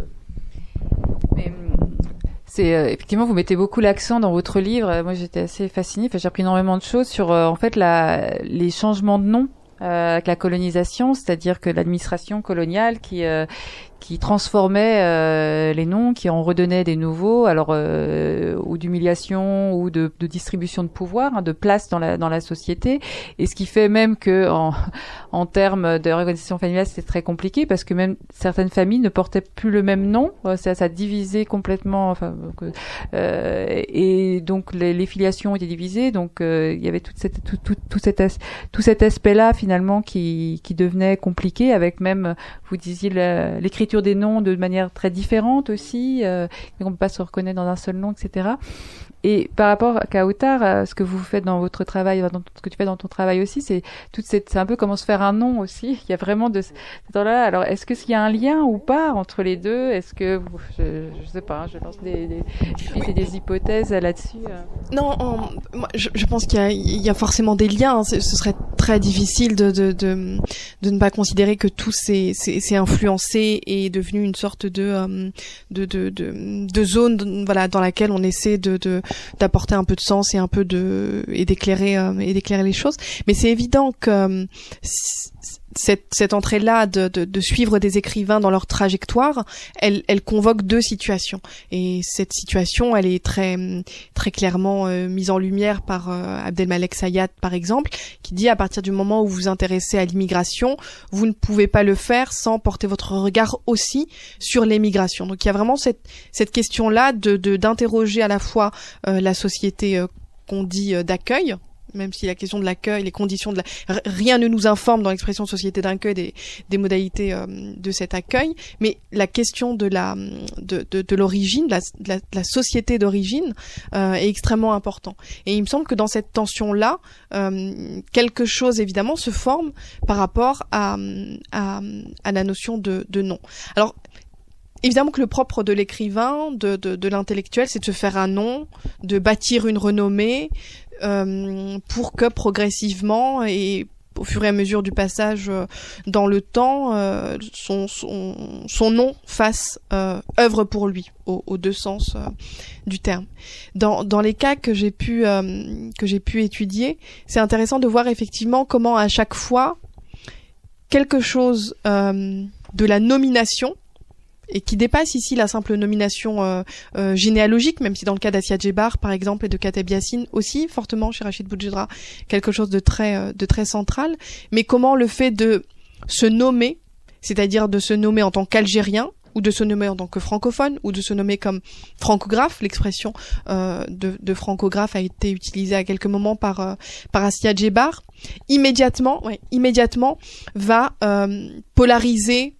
Mais, c'est euh, effectivement, vous mettez beaucoup l'accent dans votre livre. Moi, j'étais assez fascinée. Enfin, j'ai appris énormément de choses sur euh, en fait la, les changements de nom euh, avec la colonisation, c'est-à-dire que l'administration coloniale qui euh, qui transformait euh, les noms, qui en redonnait des nouveaux, alors euh, ou d'humiliation ou de, de distribution de pouvoir, hein, de place dans la dans la société, et ce qui fait même que en, en termes de réorganisation familiale, c'est très compliqué parce que même certaines familles ne portaient plus le même nom, ça, ça divisait complètement, enfin euh, et donc les, les filiations étaient divisées, donc euh, il y avait toute cette tout tout tout cet as, tout cet aspect-là finalement qui qui devenait compliqué, avec même, vous disiez, la, l'écriture des noms de manière très différente aussi, euh, on ne peut pas se reconnaître dans un seul nom, et cetera. Et par rapport à Kautar, ce que vous faites dans votre travail, dans ce que tu fais dans ton travail aussi, c'est toute cette, c'est un peu comment se faire un nom aussi. Il y a vraiment de ce temps-là. Alors, est-ce que s'il y a un lien ou pas entre les deux? Est-ce que, vous, je, je sais pas, hein, je lance des, des, oui. des hypothèses là-dessus. Euh. Non, en, moi, je, je pense qu'il y a, il y a forcément des liens. Ce serait très difficile de, de, de, de ne pas considérer que tout s'est, s'est, s'est influencé et est devenu une sorte de, de, de, de, de zone, voilà, dans laquelle on essaie de, de d'apporter un peu de sens et un peu de et d'éclairer euh, et d'éclairer les choses, mais c'est évident que euh, cette cette entrée là de, de de suivre des écrivains dans leur trajectoire, elle elle convoque deux situations, et cette situation elle est très très clairement euh, mise en lumière par euh, Abdelmalek Sayat par exemple, qui dit à partir du moment où vous vous intéressez à l'immigration, vous ne pouvez pas le faire sans porter votre regard aussi sur l'émigration. Donc il y a vraiment cette cette question là de de d'interroger à la fois euh, la société euh, qu'on dit euh, d'accueil, même si la question de l'accueil, les conditions de la... rien ne nous informe dans l'expression société d'accueil des, des modalités euh, de cet accueil, mais la question de la de, de, de l'origine, de la, de la, de la société d'origine euh, est extrêmement important. Et il me semble que dans cette tension-là, euh, quelque chose évidemment se forme par rapport à à, à la notion de, de nom. Alors évidemment que le propre de l'écrivain, de, de, de l'intellectuel, c'est de se faire un nom, de bâtir une renommée, euh, pour que progressivement et au fur et à mesure du passage euh, dans le temps, euh, son, son, son nom fasse euh, œuvre pour lui, aux, aux deux sens euh, du terme. Dans, dans les cas que j'ai pu euh, que j'ai pu étudier, c'est intéressant de voir effectivement comment à chaque fois quelque chose euh, de la nomination, et qui dépasse ici la simple nomination euh, euh, généalogique, même si dans le cas d'Assia Djebar, par exemple, et de Kateb Yassine aussi, fortement chez Rachid Boujedra, quelque chose de très euh, de très central, mais comment le fait de se nommer, c'est-à-dire de se nommer en tant qu'Algérien, ou de se nommer en tant que francophone, ou de se nommer comme francographe, l'expression euh, de, de francographe a été utilisée à quelques moments par euh, par Assia Djebar, immédiatement, ouais, immédiatement va euh, polariser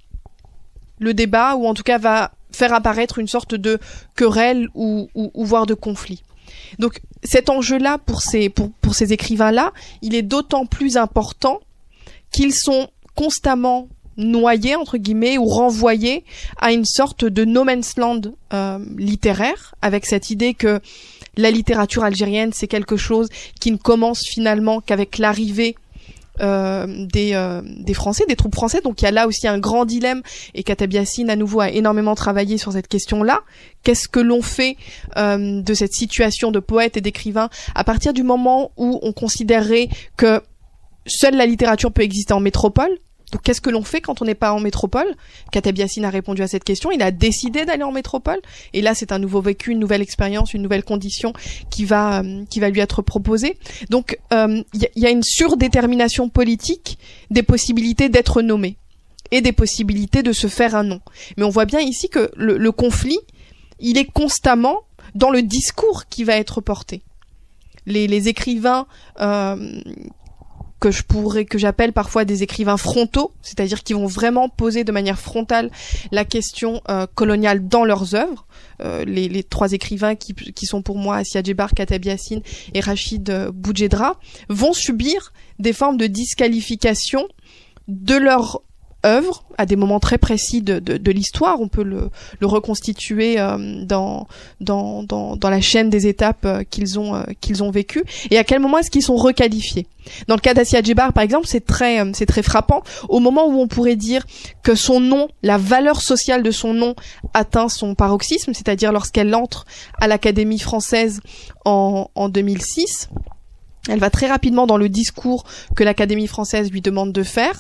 le débat, ou en tout cas va faire apparaître une sorte de querelle ou, ou, ou voire de conflit. Donc cet enjeu-là pour ces pour, pour ces écrivains-là, il est d'autant plus important qu'ils sont constamment noyés entre guillemets ou renvoyés à une sorte de no man's land euh, littéraire, avec cette idée que la littérature algérienne c'est quelque chose qui ne commence finalement qu'avec l'arrivée Euh, des, euh, des Français, des troupes françaises. Donc il y a là aussi un grand dilemme, et Kateb Yassine à nouveau a énormément travaillé sur cette question-là. Qu'est-ce que l'on fait euh, de cette situation de poète et d'écrivain à partir du moment où on considérerait que seule la littérature peut exister en métropole? Donc qu'est-ce que l'on fait quand on n'est pas en métropole? Kateb Yassine a répondu à cette question, il a décidé d'aller en métropole, et là c'est un nouveau vécu, une nouvelle expérience, une nouvelle condition qui va euh, qui va lui être proposée. Donc il euh, y, y a une surdétermination politique des possibilités d'être nommé et des possibilités de se faire un nom. Mais on voit bien ici que le, le conflit, il est constamment dans le discours qui va être porté. Les, les écrivains euh, que je pourrais, que j'appelle parfois des écrivains frontaux, c'est-à-dire qui vont vraiment poser de manière frontale la question euh, coloniale dans leurs œuvres. Euh, les, les trois écrivains qui, qui sont pour moi Assia Djebar, Kateb Yassine et Rachid Boujedra vont subir des formes de disqualification de leur œuvre à des moments très précis de, de, de l'histoire. On peut le, le reconstituer euh, dans, dans, dans, dans la chaîne des étapes euh, qu'ils ont, euh, qu'ils ont vécues. Et à quel moment est-ce qu'ils sont requalifiés? Dans le cas d'Assia Djebar, par exemple, c'est très, euh, c'est très frappant. Au moment où on pourrait dire que son nom, la valeur sociale de son nom atteint son paroxysme, c'est-à-dire lorsqu'elle entre à l'Académie française en, en deux mille six, elle va très rapidement dans le discours que l'Académie française lui demande de faire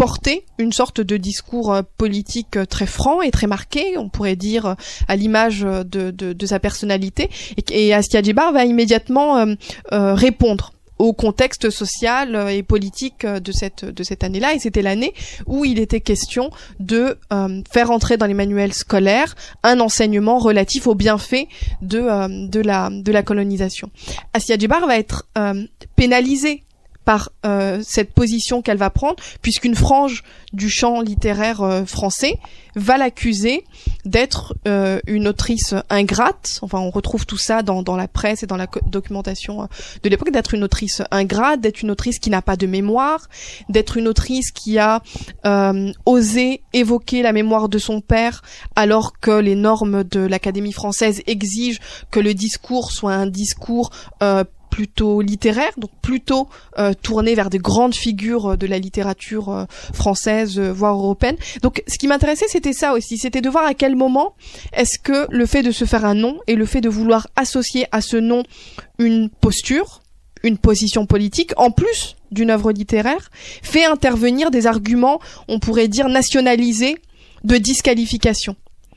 porter une sorte de discours euh, politique euh, très franc et très marqué, on pourrait dire euh, à l'image de, de, de sa personnalité, et, et Assia Djebar va immédiatement euh, euh, répondre au contexte social et politique de cette de cette année-là, et c'était l'année où il était question de euh, faire entrer dans les manuels scolaires un enseignement relatif aux bienfaits de euh, de la de la colonisation. Assia Djebar va être euh, pénalisée par euh, cette position qu'elle va prendre, puisqu'une frange du champ littéraire euh, français va l'accuser d'être euh, une autrice ingrate. Enfin, on retrouve tout ça dans, dans la presse et dans la co- documentation de l'époque, d'être une autrice ingrate, d'être une autrice qui n'a pas de mémoire, d'être une autrice qui a euh, osé évoquer la mémoire de son père, alors que les normes de l'Académie française exigent que le discours soit un discours euh, plutôt littéraire, donc plutôt euh, tourné vers des grandes figures de la littérature euh, française, euh, voire européenne. Donc ce qui m'intéressait, c'était ça aussi, c'était de voir à quel moment est-ce que le fait de se faire un nom et le fait de vouloir associer à ce nom une posture, une position politique, en plus d'une œuvre littéraire, fait intervenir des arguments, on pourrait dire nationalisés, de disqualification.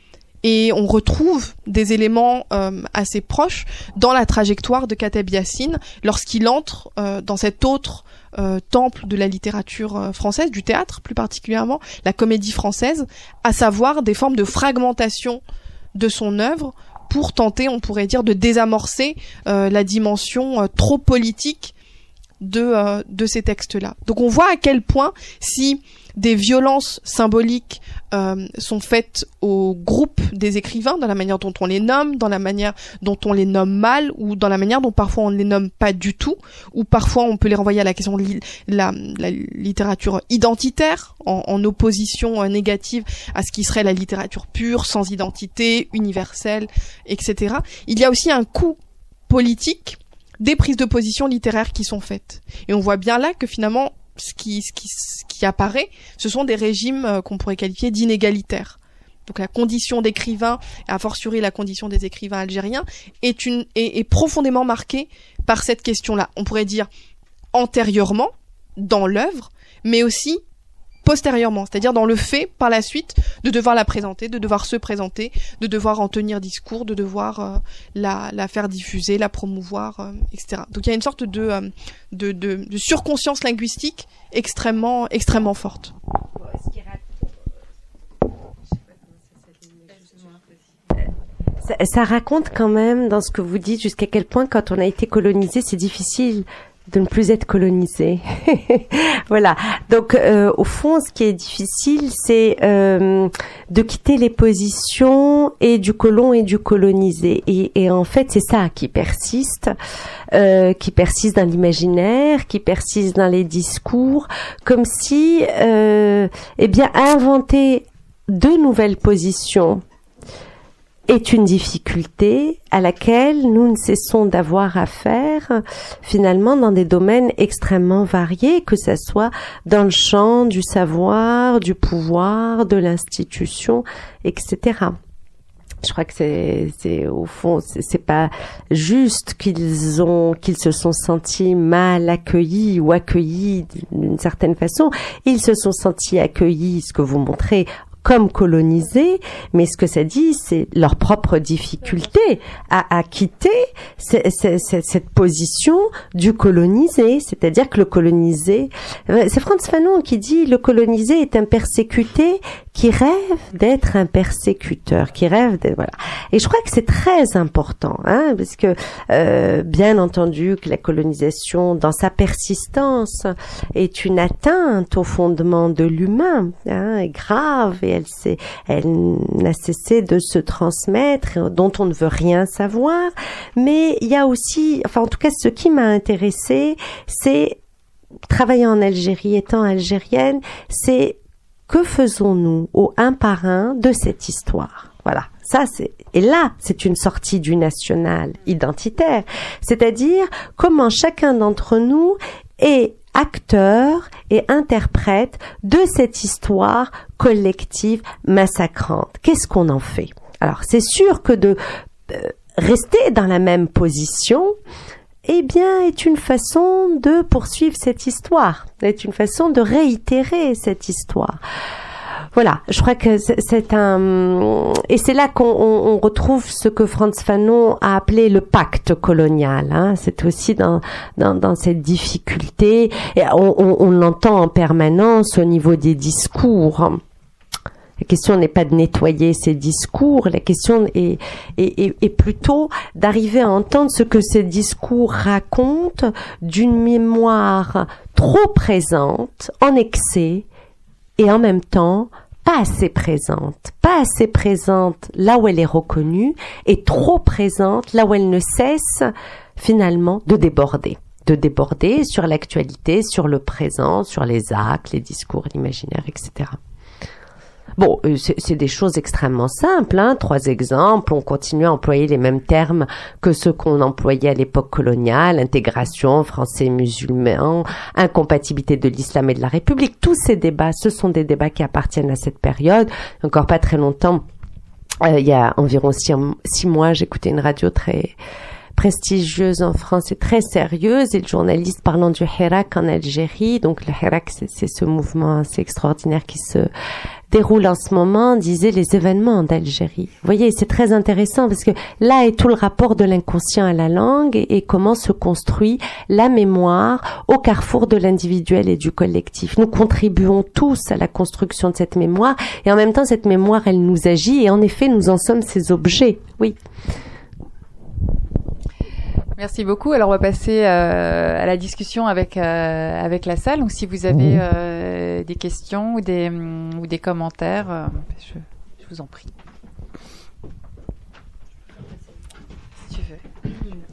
Et on retrouve des éléments euh, assez proches dans la trajectoire de Kateb Yassine lorsqu'il entre euh, dans cet autre euh, temple de la littérature euh, française, du théâtre plus particulièrement, la comédie française, à savoir des formes de fragmentation de son œuvre pour tenter, on pourrait dire, de désamorcer euh, la dimension euh, trop politique de, euh, de ces textes-là. Donc on voit à quel point, si des violences symboliques euh, sont faites au groupe des écrivains, dans la manière dont on les nomme, dans la manière dont on les nomme mal, ou dans la manière dont parfois on ne les nomme pas du tout, ou parfois on peut les renvoyer à la question de li- la, la littérature identitaire, en, en opposition euh, négative à ce qui serait la littérature pure, sans identité, universelle, et cetera. Il y a aussi un coût politique des prises de position littéraires qui sont faites. Et on voit bien là que finalement, ce qui, ce qui, ce qui apparaît, ce sont des régimes euh, qu'on pourrait qualifier d'inégalitaires. Donc la condition d'écrivain, et a fortiori la condition des écrivains algériens, est, une, est, est profondément marquée par cette question-là. On pourrait dire antérieurement, dans l'œuvre, mais aussi postérieurement, c'est-à-dire dans le fait, par la suite, de devoir la présenter, de devoir se présenter, de devoir en tenir discours, de devoir euh, la, la faire diffuser, la promouvoir, euh, et cetera. Donc il y a une sorte de, euh, de, de, de surconscience linguistique extrêmement, extrêmement forte. Ça, ça raconte quand même, dans ce que vous dites, jusqu'à quel point, quand on a été colonisé, c'est difficile de ne plus être colonisé. Voilà. Donc, euh, au fond, ce qui est difficile, c'est euh, de quitter les positions et du colon et du colonisé. Et, et en fait, c'est ça qui persiste, euh, qui persiste dans l'imaginaire, qui persiste dans les discours, comme si, euh, eh bien, inventer de nouvelles positions est une difficulté à laquelle nous ne cessons d'avoir affaire finalement dans des domaines extrêmement variés, que ça soit dans le champ du savoir, du pouvoir, de l'institution, et cetera. Je crois que c'est, c'est au fond, c'est, c'est pas juste qu'ils ont, qu'ils se sont sentis mal accueillis ou accueillis d'une certaine façon. Ils se sont sentis accueillis, ce que vous montrez, comme colonisés, mais ce que ça dit, c'est leur propre difficulté à, à quitter c- c- c- cette position du colonisé, c'est-à-dire que le colonisé, c'est Frantz Fanon qui dit, le colonisé est un persécuté qui rêve d'être un persécuteur, qui rêve d'être, voilà. Et je crois que c'est très important, hein, parce que euh, bien entendu que la colonisation, dans sa persistance, est une atteinte au fondement de l'humain, hein, est grave, et elle s'est, elle n'a cessé de se transmettre, dont on ne veut rien savoir. Mais il y a aussi, enfin en tout cas, ce qui m'a intéressée, c'est travailler en Algérie, étant algérienne, c'est que faisons-nous au un par un de cette histoire? Voilà. Ça, c'est, et là, c'est une sortie du national identitaire. C'est-à-dire, comment chacun d'entre nous est acteur et interprète de cette histoire collective massacrante. Qu'est-ce qu'on en fait? Alors, c'est sûr que de euh, rester dans la même position, eh bien, est une façon de poursuivre cette histoire, est une façon de réitérer cette histoire. Voilà, je crois que c'est un... Et c'est là qu'on on, on retrouve ce que Frantz Fanon a appelé le pacte colonial. Hein. C'est aussi dans, dans, dans cette difficulté. Et on, on, on l'entend en permanence au niveau des discours. La question n'est pas de nettoyer ces discours, la question est, est, est, est plutôt d'arriver à entendre ce que ces discours racontent d'une mémoire trop présente, en excès, et en même temps pas assez présente, pas assez présente là où elle est reconnue, et trop présente là où elle ne cesse finalement de déborder. de déborder sur l'actualité, sur le présent, sur les actes, les discours, l'imaginaire, et cetera. Bon, c'est, c'est des choses extrêmement simples, hein. Trois exemples. On continue à employer les mêmes termes que ceux qu'on employait à l'époque coloniale: intégration, français musulman, incompatibilité de l'islam et de la République. Tous ces débats, ce sont des débats qui appartiennent à cette période. Encore pas très longtemps, euh, il y a environ six, six mois, j'écoutais une radio très prestigieuse en France et très sérieuse, et le journaliste parlant du Hirak en Algérie. Donc le Hirak, c'est, c'est ce mouvement assez extraordinaire qui se déroule en ce moment, disait les événements d'Algérie. Vous voyez, c'est très intéressant parce que là est tout le rapport de l'inconscient à la langue, et, et comment se construit la mémoire au carrefour de l'individuel et du collectif. Nous contribuons tous à la construction de cette mémoire, et en même temps cette mémoire, elle nous agit, et en effet nous en sommes ces objets. Oui. Merci beaucoup. Alors on va passer euh, à la discussion avec euh, avec la salle. Donc si vous avez euh, des questions ou des ou des commentaires, euh, je, je vous en prie. Si tu veux.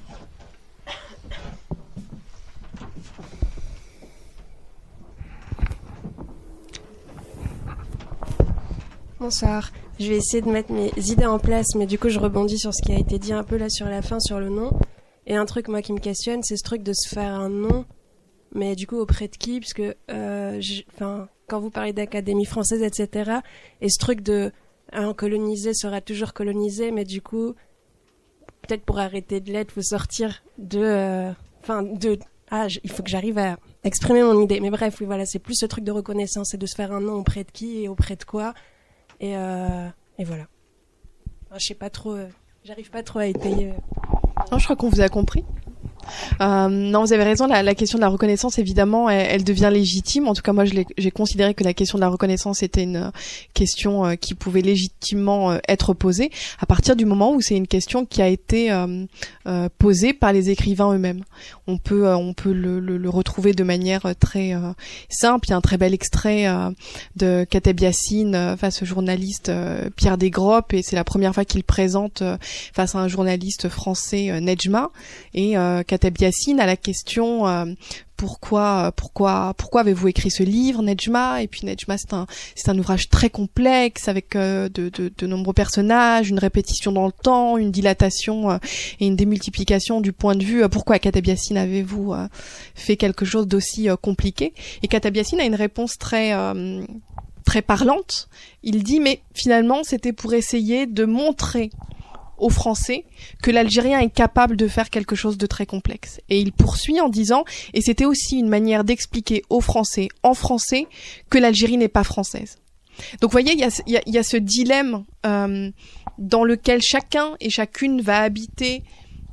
Bonsoir. Je vais essayer de mettre mes idées en place, mais du coup je rebondis sur ce qui a été dit un peu là sur la fin, sur le nom. Et un truc, moi, qui me questionne, c'est ce truc de se faire un nom, mais du coup, auprès de qui? Parce que, euh, enfin, quand vous parlez d'Académie française, et cetera, et ce truc de un colonisé sera toujours colonisé, mais du coup, peut-être pour arrêter de l'être, faut sortir de, enfin, euh, de, ah, il faut que j'arrive à exprimer mon idée. Mais bref, oui, voilà, c'est plus ce truc de reconnaissance, et de se faire un nom auprès de qui et auprès de quoi, et, euh, et voilà. Enfin, je sais pas trop, euh, j'arrive pas trop à étayer. Euh, Non, je crois qu'on vous a compris. Euh, non, vous avez raison, la, la question de la reconnaissance, évidemment, elle, elle devient légitime. En tout cas, moi, je l'ai, j'ai considéré que la question de la reconnaissance était une euh, question euh, qui pouvait légitimement euh, être posée à partir du moment où c'est une question qui a été euh, euh, posée par les écrivains eux-mêmes. On peut, euh, on peut le, le, le retrouver de manière très euh, simple. Il y a un très bel extrait euh, de Kateb Yassine euh, face au journaliste euh, Pierre Desgropes, et c'est la première fois qu'il présente euh, face à un journaliste français, euh, Nedjma, et euh, Kateb Yassine à la question euh, pourquoi pourquoi pourquoi avez-vous écrit ce livre, Nedjma? Et puis Nedjma, c'est un c'est un ouvrage très complexe avec euh, de, de de nombreux personnages, une répétition dans le temps, une dilatation euh, et une démultiplication du point de vue. Euh, pourquoi Kateb Yassine avez-vous euh, fait quelque chose d'aussi euh, compliqué? Et Kateb Yassine a une réponse très euh, très parlante. Il dit mais finalement c'était pour essayer de montrer aux Français que l'Algérien est capable de faire quelque chose de très complexe. Et il poursuit en disant, et c'était aussi une manière d'expliquer aux Français, en français, que l'Algérie n'est pas française. Donc vous voyez, il y a, y a, y a ce dilemme euh, dans lequel chacun et chacune va habiter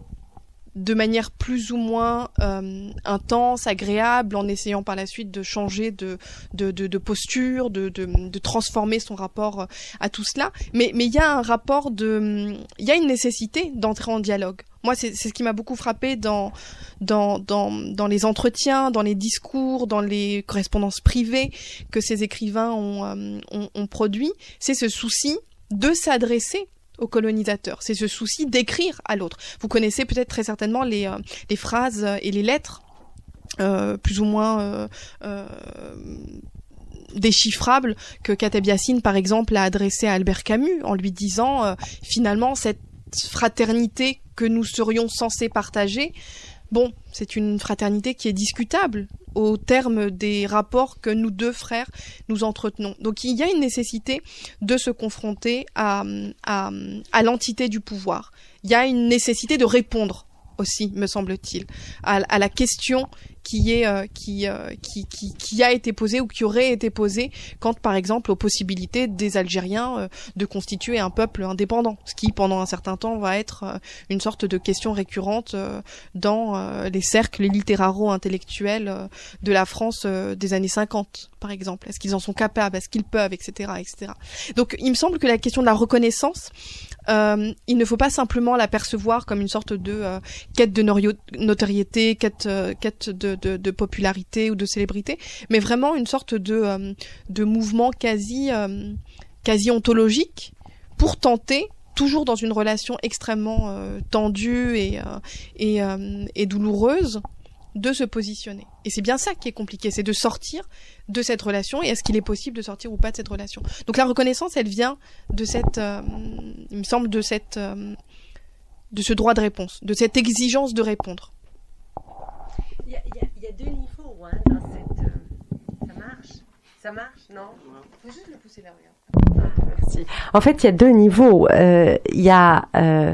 de manière plus ou moins euh, intense, agréable, en essayant par la suite de changer de de de, de posture, de, de de transformer son rapport à tout cela. Mais mais il y a un rapport de, il y a une nécessité d'entrer en dialogue. Moi, c'est c'est ce qui m'a beaucoup frappé dans dans dans dans les entretiens, dans les discours, dans les correspondances privées que ces écrivains ont euh, ont, ont produit. C'est ce souci de s'adresser aux colonisateurs, c'est ce souci d'écrire à l'autre. Vous connaissez peut-être très certainement les euh, les phrases et les lettres euh, plus ou moins euh, euh, déchiffrables que Kateb Yassine, par exemple, a adressées à Albert Camus en lui disant euh, finalement cette fraternité que nous serions censés partager, bon, c'est une fraternité qui est discutable au terme des rapports que nous deux frères nous entretenons. Donc il y a une nécessité de se confronter à, à, à l'entité du pouvoir. Il y a une nécessité de répondre aussi, me semble-t-il, à, à la question qui est euh, qui, euh, qui qui qui a été posée ou qui aurait été posée quant, par exemple, aux possibilités des Algériens euh, de constituer un peuple indépendant, ce qui, pendant un certain temps, va être euh, une sorte de question récurrente euh, dans euh, les cercles littéraro-intellectuels euh, de la France euh, des années cinquante, par exemple. Est-ce qu'ils en sont capables? Est-ce qu'ils peuvent, et cetera, et cetera. Donc, il me semble que la question de la reconnaissance, euh, il ne faut pas simplement la percevoir comme une sorte de euh, quête de norio- notoriété, quête, euh, quête de, de, de popularité ou de célébrité, mais vraiment une sorte de, euh, de mouvement quasi, euh, quasi ontologique pour tenter, toujours dans une relation extrêmement euh, tendue et, euh, et, euh, et douloureuse, de se positionner. Et c'est bien ça qui est compliqué, c'est de sortir de cette relation, et est-ce qu'il est possible de sortir ou pas de cette relation. Donc la reconnaissance, elle vient de cette, euh, il me semble, de cette, euh, de ce droit de réponse, de cette exigence de répondre. Il y a, il y a, il y a deux niveaux hein, dans cette... Euh, ça marche Ça marche, non? Faut juste le pousser là, regarde. Ah, merci. En fait, il y a deux niveaux. Euh, il y a... Euh,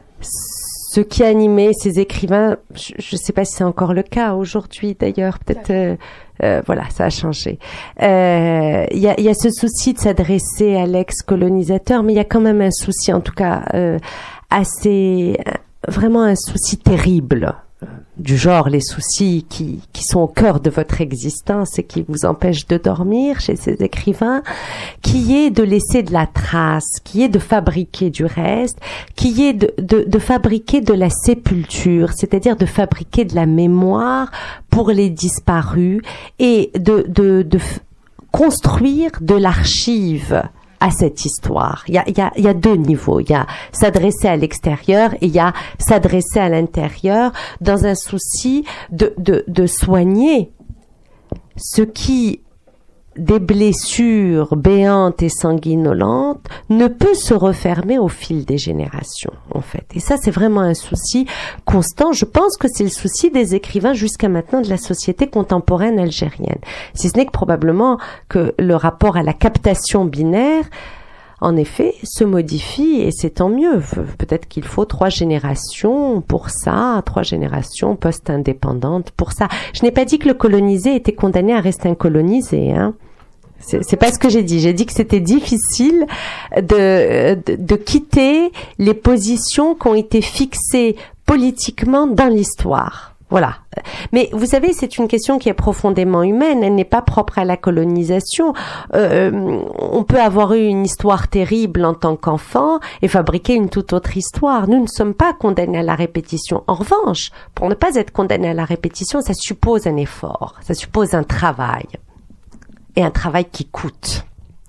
ce qui a animé ces écrivains, je ne sais pas si c'est encore le cas aujourd'hui d'ailleurs, peut-être, euh, euh, voilà, ça a changé. Euh, Il y, a, y a ce souci de s'adresser à l'ex-colonisateur, mais il y a quand même un souci, en tout cas, euh, assez, vraiment un souci terrible, du genre les soucis qui, qui sont au cœur de votre existence et qui vous empêchent de dormir chez ces écrivains, qui est de laisser de la trace, qui est de fabriquer du reste, qui est de, de, de fabriquer de la sépulture, c'est-à-dire de fabriquer de la mémoire pour les disparus et de, de, de f- construire de l'archive à cette histoire. Il y a, il y a, il y a deux niveaux. Il y a s'adresser à l'extérieur et il y a s'adresser à l'intérieur dans un souci de, de, de soigner ce qui, des blessures béantes et sanguinolentes, ne peut se refermer au fil des générations, en fait. Et ça, c'est vraiment un souci constant. Je pense que c'est le souci des écrivains jusqu'à maintenant de la société contemporaine algérienne. Si ce n'est que probablement que le rapport à la captation binaire, en effet, se modifie et c'est tant mieux. Peut-être qu'il faut trois générations pour ça, trois générations post-indépendantes pour ça. Je n'ai pas dit que le colonisé était condamné à rester incolonisé, hein. C'est, c'est pas ce que j'ai dit. J'ai dit que c'était difficile de, de, de quitter les positions qui ont été fixées politiquement dans l'histoire. Voilà. Mais vous savez, c'est une question qui est profondément humaine. Elle n'est pas propre à la colonisation. Euh, on peut avoir eu une histoire terrible en tant qu'enfant et fabriquer une toute autre histoire. Nous ne sommes pas condamnés à la répétition. En revanche, pour ne pas être condamnés à la répétition, ça suppose un effort. Ça suppose un travail. Et un travail qui coûte.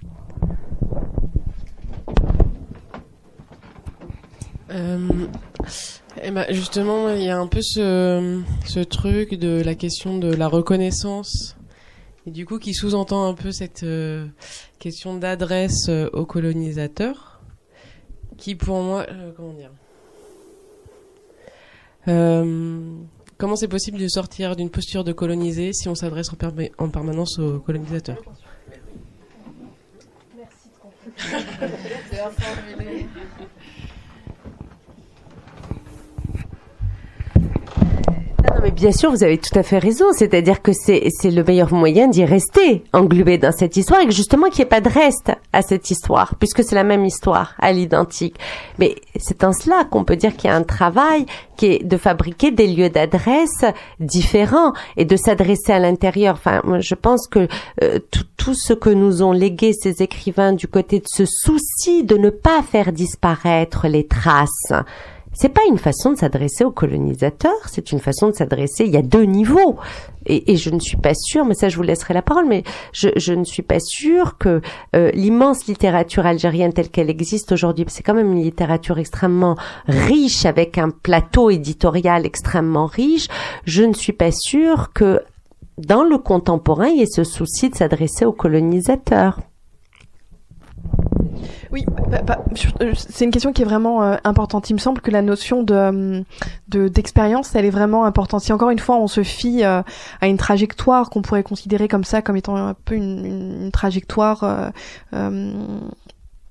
Euh, eh ben justement, il y a un peu ce, ce truc de la question de la reconnaissance, et du coup qui sous-entend un peu cette euh, question d'adresse euh, aux colonisateurs, qui pour moi, euh, comment dire, euh, comment c'est possible de sortir d'une posture de colonisé si on s'adresse en, perma- en permanence aux colonisateurs? Merci de Non, mais bien sûr, vous avez tout à fait raison. C'est-à-dire que c'est, c'est le meilleur moyen d'y rester englué dans cette histoire et que justement qu'il n'y ait pas de reste à cette histoire, puisque c'est la même histoire à l'identique. Mais c'est en cela qu'on peut dire qu'il y a un travail qui est de fabriquer des lieux d'adresse différents et de s'adresser à l'intérieur. Enfin, moi, je pense que euh, tout, tout ce que nous ont légué ces écrivains du côté de ce souci de ne pas faire disparaître les traces, c'est pas une façon de s'adresser aux colonisateurs, c'est une façon de s'adresser, il y a deux niveaux. Et, et je ne suis pas sûre, mais ça je vous laisserai la parole, mais je, je ne suis pas sûre que euh, l'immense littérature algérienne telle qu'elle existe aujourd'hui, c'est quand même une littérature extrêmement riche, avec un plateau éditorial extrêmement riche, je ne suis pas sûre que dans le contemporain, il y ait ce souci de s'adresser aux colonisateurs. Oui, bah, bah, c'est une question qui est vraiment euh, importante. Il me semble que la notion de, de d'expérience, elle est vraiment importante. Si encore une fois on se fie euh, à une trajectoire qu'on pourrait considérer comme ça, comme étant un peu une, une, une trajectoire euh, euh,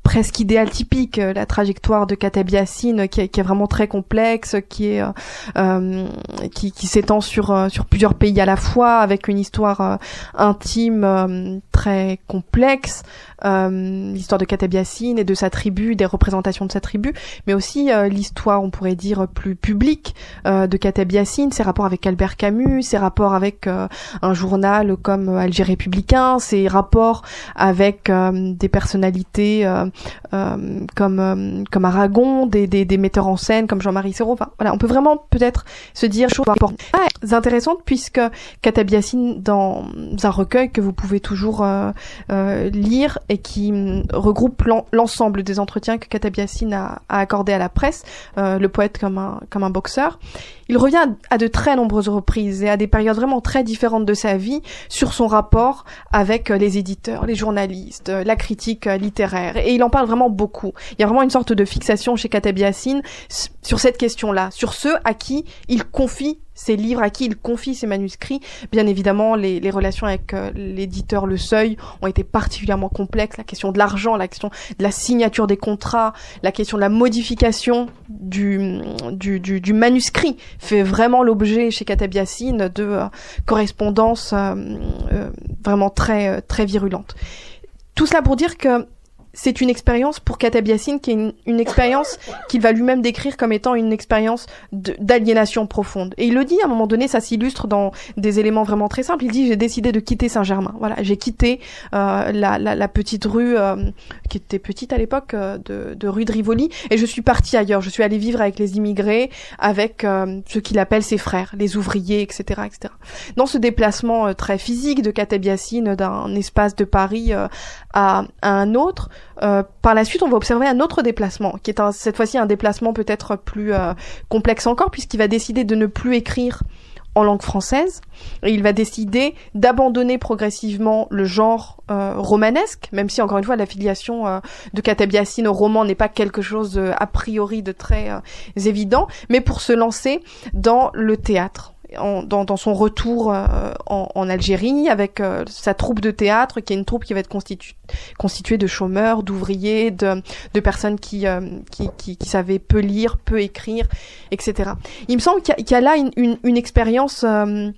presque idéal typique, la trajectoire de Kateb Yassine qui est, qui est vraiment très complexe, qui est euh, qui, qui s'étend sur sur plusieurs pays à la fois, avec une histoire euh, intime euh, très complexe, euh, l'histoire de Kateb Yassine et de sa tribu, des représentations de sa tribu, mais aussi euh, l'histoire, on pourrait dire, plus publique euh, de Kateb Yassine, ses rapports avec Albert Camus, ses rapports avec euh, un journal comme Alger Républicain, ses rapports avec euh, des personnalités euh, euh, comme euh, comme Aragon, des, des des metteurs en scène comme Jean-Marie Serrault. Enfin, voilà, on peut vraiment peut-être se dire choses intéressantes, puisque Kateb Yassine, dans un recueil que vous pouvez toujours euh, euh, lire et qui euh, regroupe l'en- l'ensemble des entretiens que Kateb Yassine a, a accordé à la presse, euh, le poète comme un comme un boxeur, il revient à, à de très nombreuses reprises et à des périodes vraiment très différentes de sa vie sur son rapport avec les éditeurs, les journalistes, la critique littéraire, et il en parle vraiment beaucoup. Il y a vraiment une sorte de fixation chez Kateb Yassine sur cette question-là, sur ceux à qui il confie ses livres, à qui il confie ses manuscrits. Bien évidemment, les, les relations avec euh, l'éditeur Le Seuil ont été particulièrement complexes. La question de l'argent, la question de la signature des contrats, la question de la modification du, du, du, du manuscrit fait vraiment l'objet chez Kateb Yassine de euh, correspondances euh, euh, vraiment très, très virulentes. Tout cela pour dire que c'est une expérience pour Kateb Yassine qui est une, une expérience qu'il va lui-même décrire comme étant une expérience de, d'aliénation profonde. Et il le dit à un moment donné, ça s'illustre dans des éléments vraiment très simples. Il dit: j'ai décidé de quitter Saint-Germain. Voilà, j'ai quitté euh, la, la, la petite rue euh, qui était petite à l'époque euh, de, de rue de Rivoli, et je suis partie ailleurs. Je suis allée vivre avec les immigrés, avec euh, ce qu'il appelle ses frères, les ouvriers, et cetera, et cetera. Dans ce déplacement euh, très physique de Kateb Yassine d'un espace de Paris euh, à, à un autre. Euh, par la suite, on va observer un autre déplacement, qui est un, cette fois-ci un déplacement peut-être plus euh, complexe encore, puisqu'il va décider de ne plus écrire en langue française, et il va décider d'abandonner progressivement le genre euh, romanesque, même si, encore une fois, l'affiliation euh, de Kateb Yassine au roman n'est pas quelque chose euh, a priori de très euh, évident, mais pour se lancer dans le théâtre. En, dans, dans son retour euh, en, en Algérie avec euh, sa troupe de théâtre, qui est une troupe qui va être constitu- constituée de chômeurs, d'ouvriers, de, de personnes qui, euh, qui, qui, qui savaient peu lire, peu écrire, et cetera. Il me semble qu'il y a, qu'il y a là une, une, une expérience euh,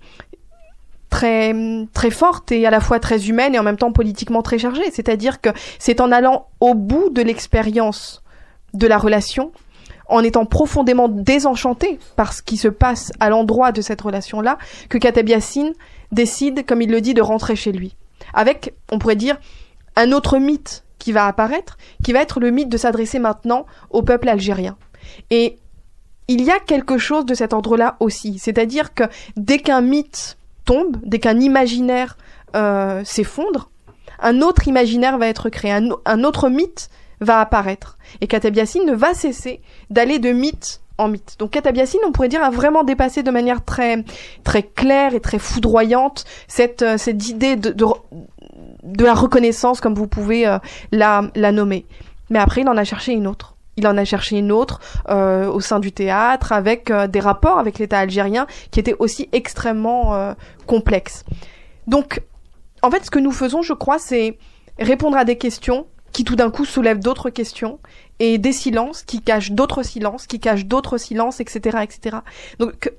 très, très forte et à la fois très humaine et en même temps politiquement très chargée. C'est-à-dire que c'est en allant au bout de l'expérience de la relation, en étant profondément désenchanté par ce qui se passe à l'endroit de cette relation-là, que Kateb Yassine décide, comme il le dit, de rentrer chez lui. Avec, on pourrait dire, un autre mythe qui va apparaître, qui va être le mythe de s'adresser maintenant au peuple algérien. Et il y a quelque chose de cet ordre-là aussi. C'est-à-dire que dès qu'un mythe tombe, dès qu'un imaginaire euh, s'effondre, un autre imaginaire va être créé, un, un autre mythe va apparaître. Et Kateb Yassine ne va cesser d'aller de mythe en mythe. Donc Kateb Yassine, on pourrait dire, a vraiment dépassé de manière très très claire et très foudroyante cette euh, cette idée de, de de la reconnaissance, comme vous pouvez euh, la la nommer. Mais après, il en a cherché une autre. Il en a cherché une autre euh, au sein du théâtre, avec euh, des rapports avec l'État algérien qui étaient aussi extrêmement euh, complexes. Donc, en fait, ce que nous faisons, je crois, c'est répondre à des questions qui tout d'un coup soulèvent d'autres questions, et des silences qui cachent d'autres silences, qui cachent d'autres silences, et cetera, et cetera. Donc,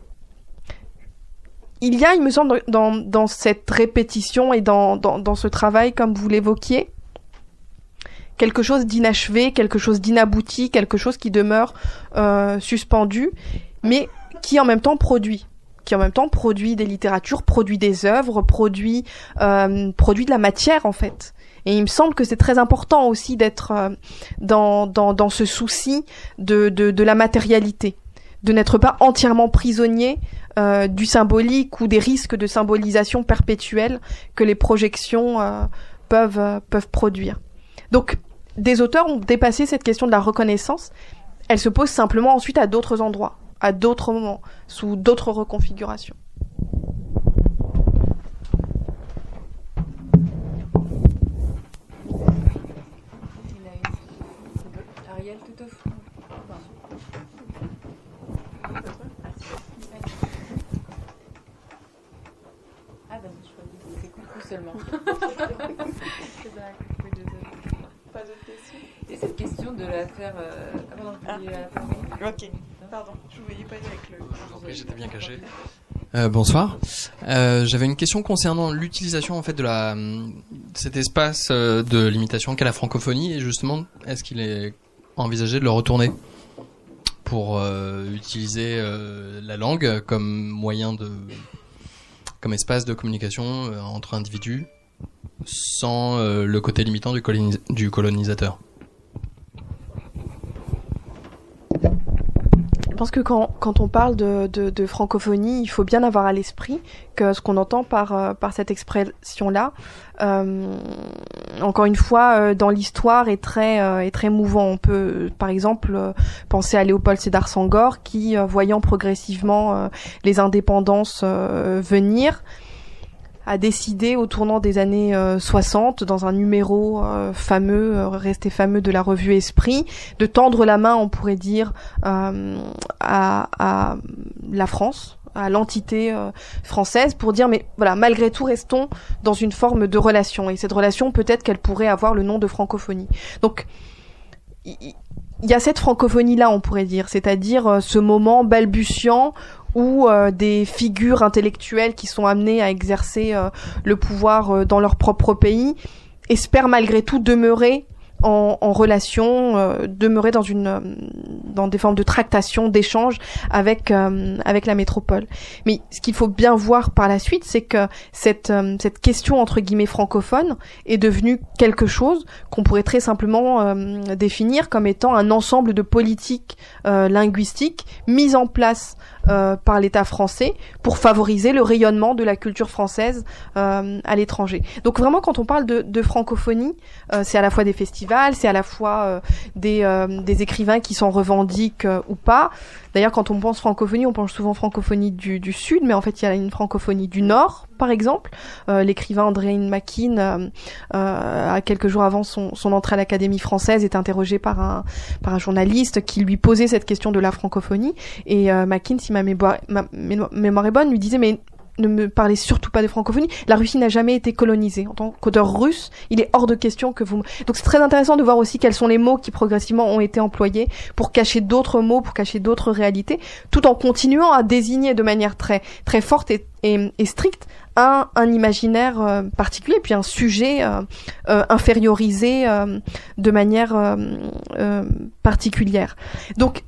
il y a, il me semble, dans, dans cette répétition et dans, dans, dans ce travail, comme vous l'évoquiez, quelque chose d'inachevé, quelque chose d'inabouti, quelque chose qui demeure euh, suspendu, mais qui en même temps produit. qui en même temps produit des littératures, produit des œuvres, produit, euh, produit de la matière, en fait. Et il me semble que c'est très important aussi d'être euh, dans, dans, dans ce souci de, de, de la matérialité, de n'être pas entièrement prisonnier euh, du symbolique ou des risques de symbolisation perpétuelle que les projections euh, peuvent, euh, peuvent produire. Donc, des auteurs ont dépassé cette question de la reconnaissance. Elle se pose simplement ensuite à d'autres endroits, à d'autres moments, sous d'autres reconfigurations. Ariel, tout au fond. Ah ben je choisis, c'est coucou seulement. Pas d'autres questions? question de la faire. Euh... Ah, pardon, ah. La... Ok, pardon, je ne voyais pas avec le. Je vous en prie, j'étais bien caché. Euh, bonsoir. Euh, j'avais une question concernant l'utilisation en fait de la cet espace euh, de limitation qu'est la francophonie, et justement, est-ce qu'il est envisagé de le retourner pour euh, utiliser euh, la langue comme moyen de comme espace de communication euh, entre individus sans euh, le côté limitant du, colonis- du colonisateur. Je pense que quand, quand on parle de, de, de francophonie, il faut bien avoir à l'esprit que ce qu'on entend par, euh, par cette expression-là, euh, encore une fois, euh, dans l'histoire est très, euh, est très mouvant. On peut, par exemple, euh, penser à Léopold Sédar Senghor qui, euh, voyant progressivement euh, les indépendances euh, venir, a décidé au tournant des années euh, soixante, dans un numéro euh, fameux, euh, resté fameux de la revue Esprit, de tendre la main, on pourrait dire, euh, à, à la France, à l'entité euh, française, pour dire, mais voilà, malgré tout, restons dans une forme de relation. Et cette relation, peut-être qu'elle pourrait avoir le nom de francophonie. Donc, il y, y a cette francophonie-là, on pourrait dire, c'est-à-dire euh, ce moment balbutiant où euh, des figures intellectuelles qui sont amenées à exercer euh, le pouvoir euh, dans leur propre pays espèrent malgré tout demeurer en, en relation, euh, demeurer dans une euh, dans des formes de tractation, d'échange avec euh, avec la métropole. Mais ce qu'il faut bien voir par la suite, c'est que cette euh, cette question entre guillemets francophone est devenue quelque chose qu'on pourrait très simplement euh, définir comme étant un ensemble de politiques euh, linguistiques mises en place Euh, par l'État français pour favoriser le rayonnement de la culture française euh, à l'étranger. Donc vraiment, quand on parle de, de francophonie, euh, c'est à la fois des festivals, c'est à la fois euh, des, euh, des écrivains qui s'en revendiquent euh, ou pas. D'ailleurs, quand on pense francophonie, on pense souvent francophonie du, du Sud, mais en fait, il y a une francophonie du Nord, par exemple. Euh, l'écrivain Andréine Makin, euh, euh, à quelques jours avant son, son entrée à l'Académie française, est interrogé par un, par un journaliste qui lui posait cette question de la francophonie. Et euh, Makin, si ma mémoire, ma mémoire est bonne, lui disait, mais ne me parlez surtout pas de francophonie. La Russie n'a jamais été colonisée. En tant qu'auteur russe, il est hors de question que vous... Donc c'est très intéressant de voir aussi quels sont les mots qui progressivement ont été employés pour cacher d'autres mots, pour cacher d'autres réalités, tout en continuant à désigner de manière très très forte et, et, et stricte un, un imaginaire euh, particulier, puis un sujet euh, euh, infériorisé euh, de manière euh, euh, particulière. Donc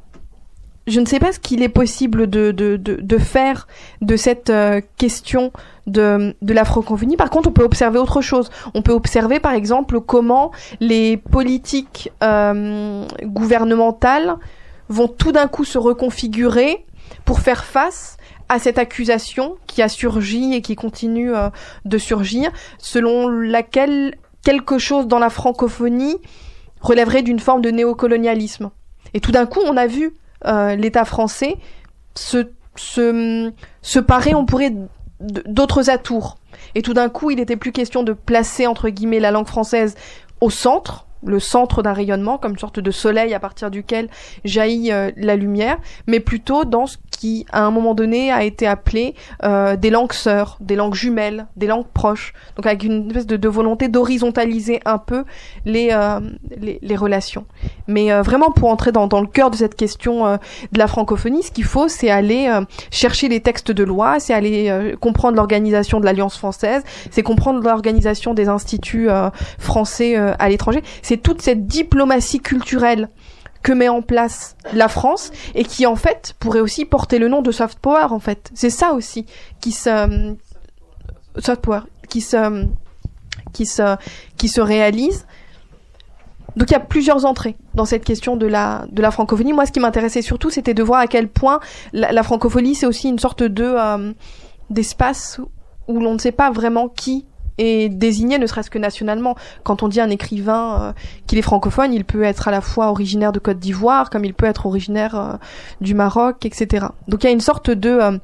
je ne sais pas ce qu'il est possible de, de, de, de faire de cette euh, question de, de la francophonie. Par contre, on peut observer autre chose. On peut observer, par exemple, comment les politiques euh, gouvernementales vont tout d'un coup se reconfigurer pour faire face à cette accusation qui a surgi et qui continue euh, de surgir, selon laquelle quelque chose dans la francophonie relèverait d'une forme de néocolonialisme. Et tout d'un coup, on a vu Euh, l'État français se, se, se parer, on pourrait, d'autres atours. Et tout d'un coup, il n'était plus question de placer, entre guillemets, la langue française au centre, le centre d'un rayonnement, comme une sorte de soleil à partir duquel jaillit euh, la lumière, mais plutôt dans ce qui, à un moment donné, a été appelé euh, des langues sœurs, des langues jumelles, des langues proches. Donc avec une espèce de, de volonté d'horizontaliser un peu les, euh, les, les relations. Mais euh, vraiment, pour entrer dans, dans le cœur de cette question euh, de la francophonie, ce qu'il faut, c'est aller euh, chercher les textes de loi, c'est aller euh, comprendre l'organisation de l'Alliance française, c'est comprendre l'organisation des instituts euh, français euh, à l'étranger. C'est toute cette diplomatie culturelle que met en place la France et qui en fait pourrait aussi porter le nom de soft power en fait. C'est ça aussi qui se soft power qui se qui se qui se réalise. Donc il y a plusieurs entrées dans cette question de la de la francophonie. Moi, ce qui m'intéressait surtout, c'était de voir à quel point la, la francophonie, c'est aussi une sorte de euh, d'espace où l'on ne sait pas vraiment qui est désigné, ne serait-ce que nationalement. Quand on dit un écrivain euh, qu'il est francophone, il peut être à la fois originaire de Côte d'Ivoire, comme il peut être originaire euh, du Maroc, et cetera. Donc il y a une sorte de euh,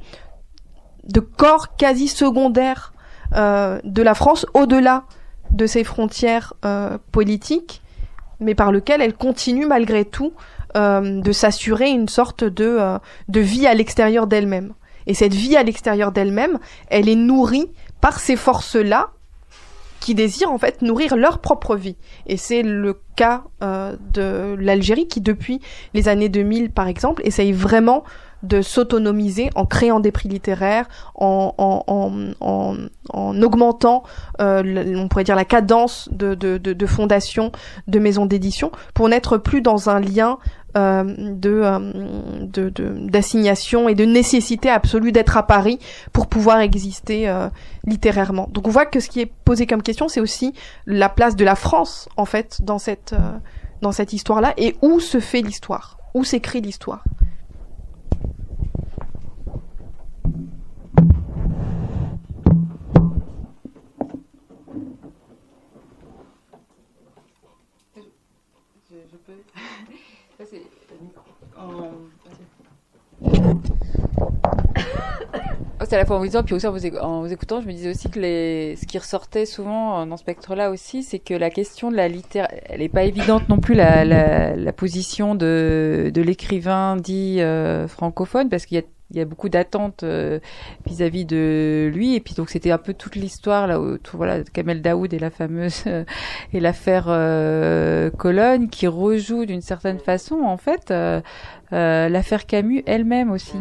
de corps quasi secondaire euh, de la France, au-delà de ses frontières euh, politiques, mais par lequel elle continue malgré tout euh, de s'assurer une sorte de euh, de vie à l'extérieur d'elle-même. Et cette vie à l'extérieur d'elle-même, elle est nourrie par ces forces-là qui désirent en fait nourrir leur propre vie. Et c'est le cas euh, de l'Algérie qui, depuis les années deux mille par exemple, essaye vraiment de s'autonomiser en créant des prix littéraires, en, en, en, en, en augmentant, euh, le, on pourrait dire, la cadence de, de, de, de fondations, de maisons d'édition, pour n'être plus dans un lien euh, de, euh, de, de, d'assignation et de nécessité absolue d'être à Paris pour pouvoir exister euh, littérairement. Donc on voit que ce qui est posé comme question, c'est aussi la place de la France, en fait, dans cette, euh, dans cette histoire-là, et où se fait l'histoire, où s'écrit l'histoire. C'est à la fois en vous disant, puis aussi en vous, en vous écoutant, je me disais aussi que les, ce qui ressortait souvent dans ce spectre-là aussi, c'est que la question de la littérature, elle n'est pas évidente non plus, la, la, la position de, de l'écrivain dit euh, francophone, parce qu'il y a il y a beaucoup d'attentes euh, vis-à-vis de lui, et puis donc c'était un peu toute l'histoire là autour, voilà, de Kamel Daoud et la fameuse euh, et l'affaire euh, Cologne, qui rejoue d'une certaine façon en fait euh, euh, l'affaire Camus elle-même aussi.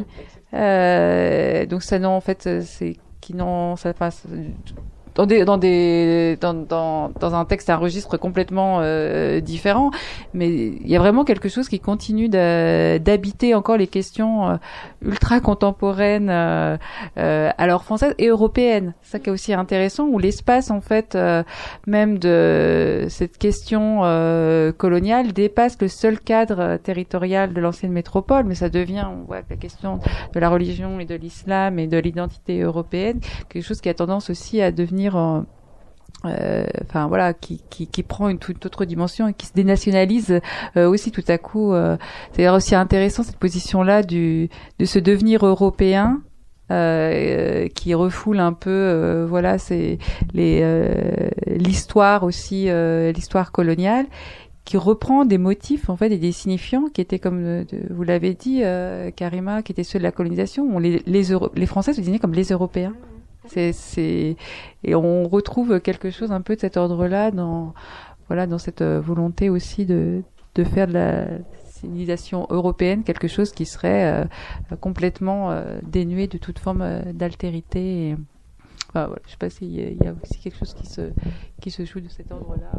Euh, donc ça non en fait c'est qui non ça passe dans des dans des dans dans dans un texte, un registre complètement euh, différent, mais il y a vraiment quelque chose qui continue de, d'habiter encore les questions euh, ultra contemporaines, euh, euh, alors françaises et européennes. C'est ça qui est aussi intéressant, où l'espace en fait euh, même de cette question euh, coloniale dépasse le seul cadre territorial de l'ancienne métropole, mais ça devient, on voit, la question de la religion et de l'islam et de l'identité européenne, quelque chose qui a tendance aussi à devenir enfin euh, voilà, qui, qui qui prend une toute autre dimension et qui se dénationalise euh, aussi tout à coup. Euh, c'est aussi intéressant cette position-là du de ce devenir européen euh, qui refoule un peu euh, voilà c'est les euh, l'histoire aussi euh, l'histoire coloniale, qui reprend des motifs en fait et des signifiants qui étaient, comme de, de, vous l'avez dit euh, Karima, qui étaient ceux de la colonisation. On les les, Euro- les Français se désignaient comme les Européens. C'est, c'est, et on retrouve quelque chose un peu de cet ordre-là dans, voilà, dans cette volonté aussi de, de faire de la civilisation européenne quelque chose qui serait euh, complètement euh, dénué de toute forme euh, d'altérité. Et, enfin, voilà, je sais pas s'il y a, il y a aussi quelque chose qui se, qui se joue de cet ordre-là.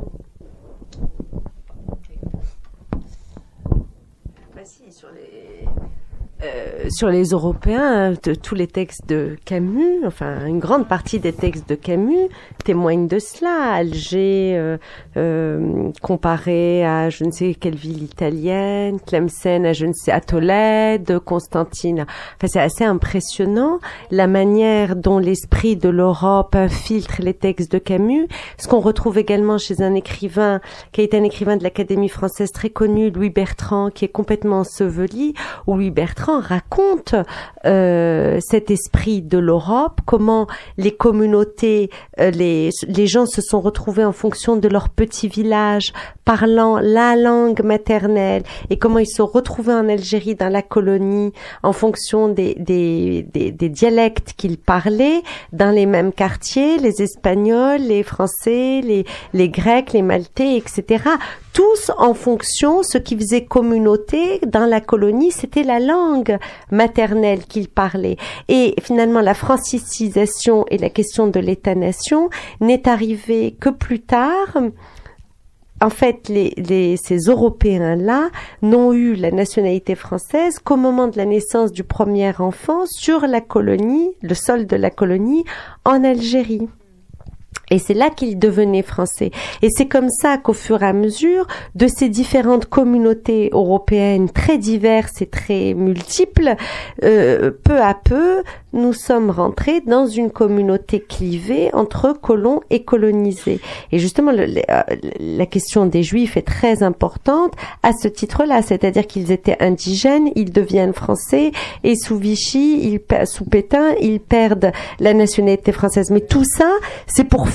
Bah si, sur les... Euh, sur les Européens, de, tous les textes de Camus, enfin une grande partie des textes de Camus témoignent de cela. Alger euh, euh, comparé à je ne sais quelle ville italienne, Tlemcen à je ne sais à Tolède, Constantine. Enfin c'est assez impressionnant la manière dont l'esprit de l'Europe infiltre les textes de Camus. Ce qu'on retrouve également chez un écrivain qui a été un écrivain de l'Académie française très connu, Louis Bertrand, qui est complètement enseveli, où Louis Bertrand raconte euh, cet esprit de l'Europe, comment les communautés, euh, les, les gens se sont retrouvés en fonction de leur petit village, parlant la langue maternelle, et comment ils se sont retrouvés en Algérie, dans la colonie, en fonction des, des, des, des dialectes qu'ils parlaient, dans les mêmes quartiers, les Espagnols, les Français, les, les Grecs, les Maltais, et cetera. Tous en fonction, ce qui faisait communauté dans la colonie, c'était la langue maternelle qu'ils parlaient. Et finalement, la francicisation et la question de l'État-nation n'est arrivée que plus tard. En fait, les, les, ces Européens-là n'ont eu la nationalité française qu'au moment de la naissance du premier enfant sur la colonie, le sol de la colonie, en Algérie. Et c'est là qu'ils devenaient français. Et c'est comme ça qu'au fur et à mesure de ces différentes communautés européennes très diverses et très multiples, euh, peu à peu, nous sommes rentrés dans une communauté clivée entre colons et colonisés. Et justement, le, la, la question des Juifs est très importante à ce titre-là, c'est-à-dire qu'ils étaient indigènes, ils deviennent français, et sous Vichy, ils, sous Pétain, ils perdent la nationalité française. Mais tout ça, c'est pour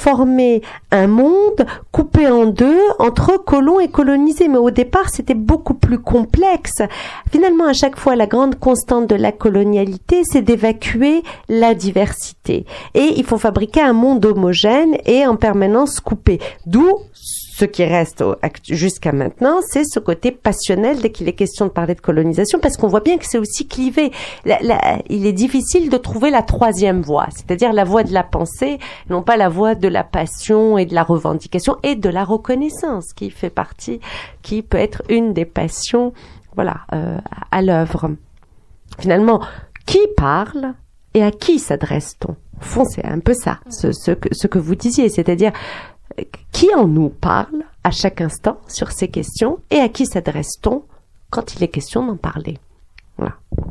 former un monde coupé en deux entre colons et colonisés. Mais au départ, c'était beaucoup plus complexe. Finalement, à chaque fois, la grande constante de la colonialité, c'est d'évacuer la diversité. Et il faut fabriquer un monde homogène et en permanence coupé. D'où ce qui reste jusqu'à maintenant, c'est ce côté passionnel dès qu'il est question de parler de colonisation, parce qu'on voit bien que c'est aussi clivé. La, la, il est difficile de trouver la troisième voie, c'est-à-dire la voie de la pensée, non pas la voie de la passion et de la revendication et de la reconnaissance, qui fait partie, qui peut être une des passions, voilà, euh, à l'œuvre. Finalement, qui parle et à qui s'adresse-t-on? Au fond, c'est un peu ça, ce, ce, que, ce que vous disiez, c'est-à-dire qui en nous parle à chaque instant sur ces questions et à qui s'adresse-t-on quand il est question d'en parler. Voilà.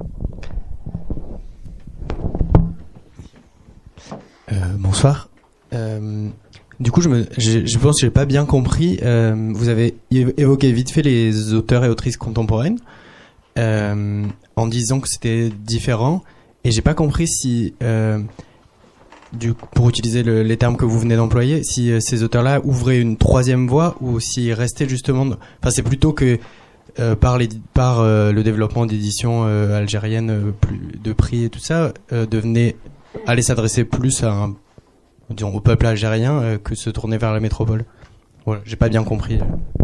Euh, bonsoir. Euh, du coup, je, me, je, je pense que j'ai pas bien compris. Euh, vous avez évoqué vite fait les auteurs et autrices contemporaines euh, en disant que c'était différent, et j'ai pas compris si euh, Du, pour utiliser le, les termes que vous venez d'employer, si euh, ces auteurs-là ouvraient une troisième voie ou s'ils restaient justement... Enfin, c'est plutôt que euh, par, les, par euh, le développement d'éditions euh, algériennes euh, plus, de prix et tout ça, euh, devenaient aller s'adresser plus à un, disons, au peuple algérien euh, que se tourner vers la métropole. Voilà, j'ai pas bien compris.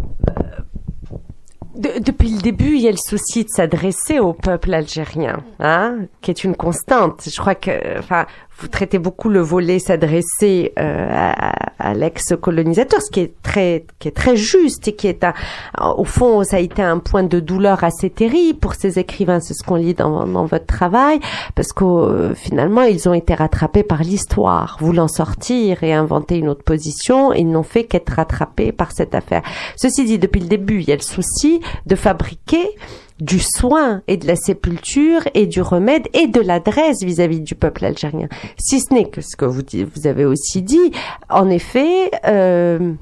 De, depuis le début, il y a le souci de s'adresser au peuple algérien, hein, qui est une constante. Je crois que, enfin, vous traitez beaucoup le volet s'adresser euh, à, à l'ex-colonisateur, ce qui est très, qui est très juste et qui est, un, au fond, ça a été un point de douleur assez terrible pour ces écrivains. C'est ce qu'on lit dans, dans votre travail, parce que euh, finalement, ils ont été rattrapés par l'histoire, voulant sortir et inventer une autre position. Ils n'ont fait qu'être rattrapés par cette affaire. Ceci dit, depuis le début, il y a le souci de fabriquer du soin et de la sépulture et du remède et de l'adresse vis-à-vis du peuple algérien. Si ce n'est que ce que vous, vous avez aussi dit, en effet, euh,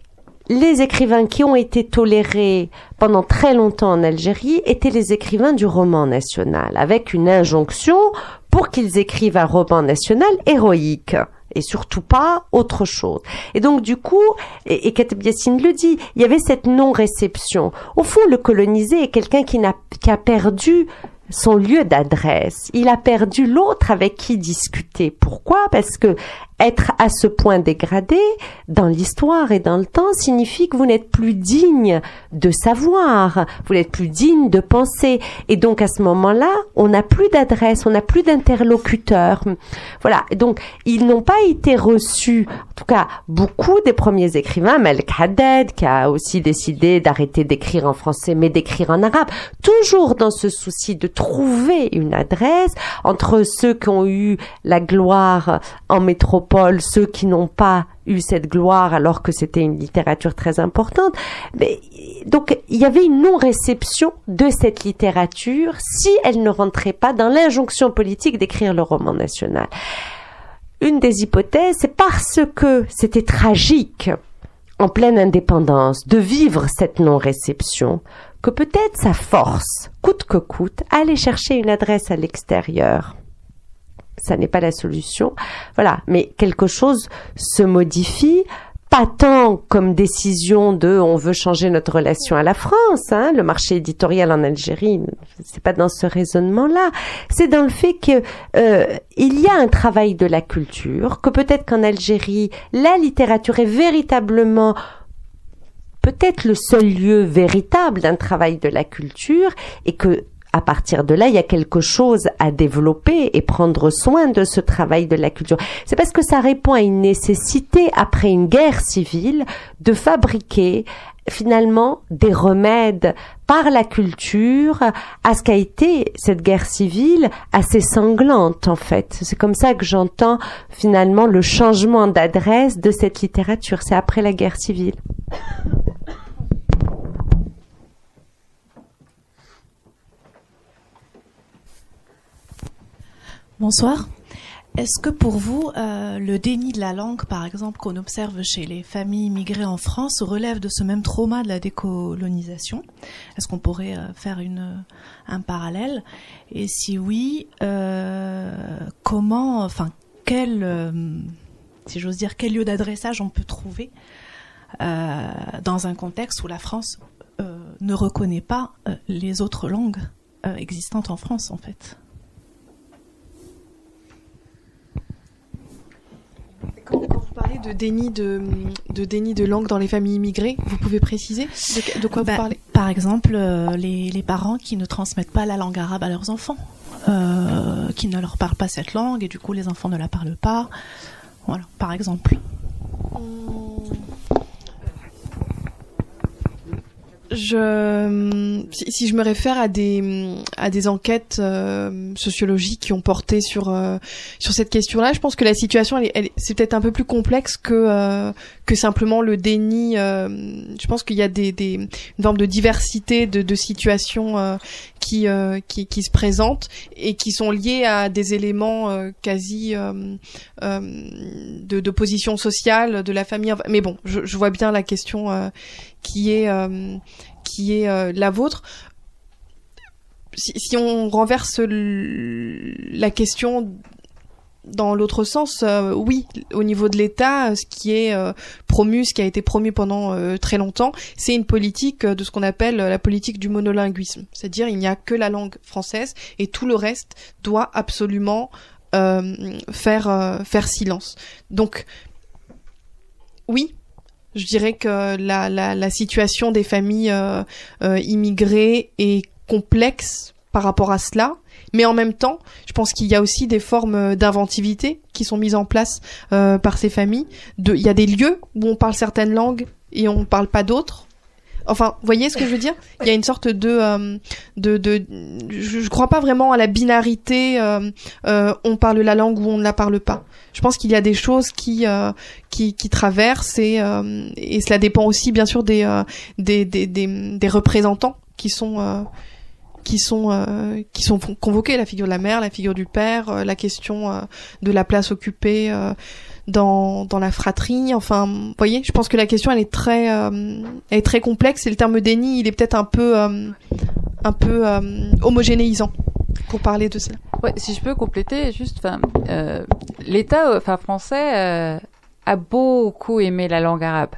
les écrivains qui ont été tolérés pendant très longtemps en Algérie étaient les écrivains du roman national, avec une injonction pour qu'ils écrivent un roman national héroïque. Et surtout pas autre chose. Et donc du coup, et, et Kateb Yassine le dit, il y avait cette non-réception. Au fond, le colonisé est quelqu'un qui n'a, qui a perdu son lieu d'adresse. Il a perdu l'autre avec qui discuter. Pourquoi? Parce que être à ce point dégradé dans l'histoire et dans le temps signifie que vous n'êtes plus digne de savoir, vous n'êtes plus digne de penser. Et donc à ce moment-là, on n'a plus d'adresse, on n'a plus d'interlocuteur. Voilà. Et donc ils n'ont pas été reçus, en tout cas beaucoup des premiers écrivains, Malek Haddad qui a aussi décidé d'arrêter d'écrire en français mais d'écrire en arabe, toujours dans ce souci de trouver une adresse entre ceux qui ont eu la gloire en métropole, ceux qui n'ont pas eu cette gloire alors que c'était une littérature très importante. Mais, donc il y avait une non-réception de cette littérature si elle ne rentrait pas dans l'injonction politique d'écrire le roman national. Une des hypothèses, c'est parce que c'était tragique en pleine indépendance de vivre cette non-réception que peut-être ça force, coûte que coûte, à aller chercher une adresse à l'extérieur. Ça n'est pas la solution. Voilà. Mais quelque chose se modifie, pas tant comme décision de on veut changer notre relation à la France, hein. Le marché éditorial en Algérie, c'est pas dans ce raisonnement-là. C'est dans le fait que, euh, il y a un travail de la culture, que peut-être qu'en Algérie, la littérature est véritablement peut-être le seul lieu véritable d'un travail de la culture et que, à partir de là, il y a quelque chose à développer et prendre soin de ce travail de la culture. C'est parce que ça répond à une nécessité, après une guerre civile, de fabriquer finalement des remèdes par la culture à ce qu'a été cette guerre civile assez sanglante en fait. C'est comme ça que j'entends finalement le changement d'adresse de cette littérature. C'est après la guerre civile. Bonsoir. Est-ce que pour vous, euh, le déni de la langue, par exemple, qu'on observe chez les familles immigrées en France, relève de ce même trauma de la décolonisation? Est-ce qu'on pourrait euh, faire une, un parallèle? Et si oui, euh, comment, enfin, quel, euh, si j'ose dire, quel lieu d'adressage on peut trouver euh, dans un contexte où la France euh, ne reconnaît pas euh, les autres langues euh, existantes en France, en fait. Quand, quand vous parlez de déni de, de déni de langue dans les familles immigrées, vous pouvez préciser de, de quoi bah, vous parlez? Par exemple, euh, les, les parents qui ne transmettent pas la langue arabe à leurs enfants, euh, qui ne leur parlent pas cette langue et du coup les enfants ne la parlent pas. Voilà, par exemple. Je, si, si je me réfère à des à des enquêtes euh, sociologiques qui ont porté sur euh, sur cette question-là, je pense que la situation, elle, est, elle c'est peut-être un peu plus complexe que euh, que simplement le déni. Euh, je pense qu'il y a des des une forme de diversité de de situations euh, qui euh, qui qui se présentent et qui sont liées à des éléments euh, quasi euh, euh, de de position sociale de la famille. Mais bon, je, je vois bien la question euh, qui est euh, qui est euh, la vôtre. Si, si on renverse l- la question dans l'autre sens, euh, oui, au niveau de l'État, ce qui est euh, promu, ce qui a été promu pendant euh, très longtemps, c'est une politique euh, de ce qu'on appelle la politique du monolinguisme. C'est-à-dire, il n'y a que la langue française et tout le reste doit absolument euh, faire euh, faire silence. Donc, oui, je dirais que la, la, la situation des familles euh, euh, immigrées est complexe par rapport à cela, mais en même temps, je pense qu'il y a aussi des formes d'inventivité qui sont mises en place euh, par ces familles. De, il y a des lieux où on parle certaines langues et on ne parle pas d'autres. Enfin, vous voyez ce que je veux dire? Il y a une sorte de, euh, de, de, je, je crois pas vraiment à la binarité. Euh, euh, on parle la langue ou on ne la parle pas. Je pense qu'il y a des choses qui, euh, qui, qui traversent et, euh, et cela dépend aussi bien sûr des, euh, des, des, des, des représentants qui sont, euh, qui sont, euh, qui sont convoqués. La figure de la mère, la figure du père, euh, la question euh, de la place occupée. Euh, dans dans la fratrie, enfin, vous voyez, je pense que la question elle est très euh, elle est très complexe et le terme déni, il est peut-être un peu euh, un peu euh, homogénéisant pour parler de cela. Ouais, si je peux compléter juste, enfin, euh, l'État, enfin français, euh, a beaucoup aimé la langue arabe.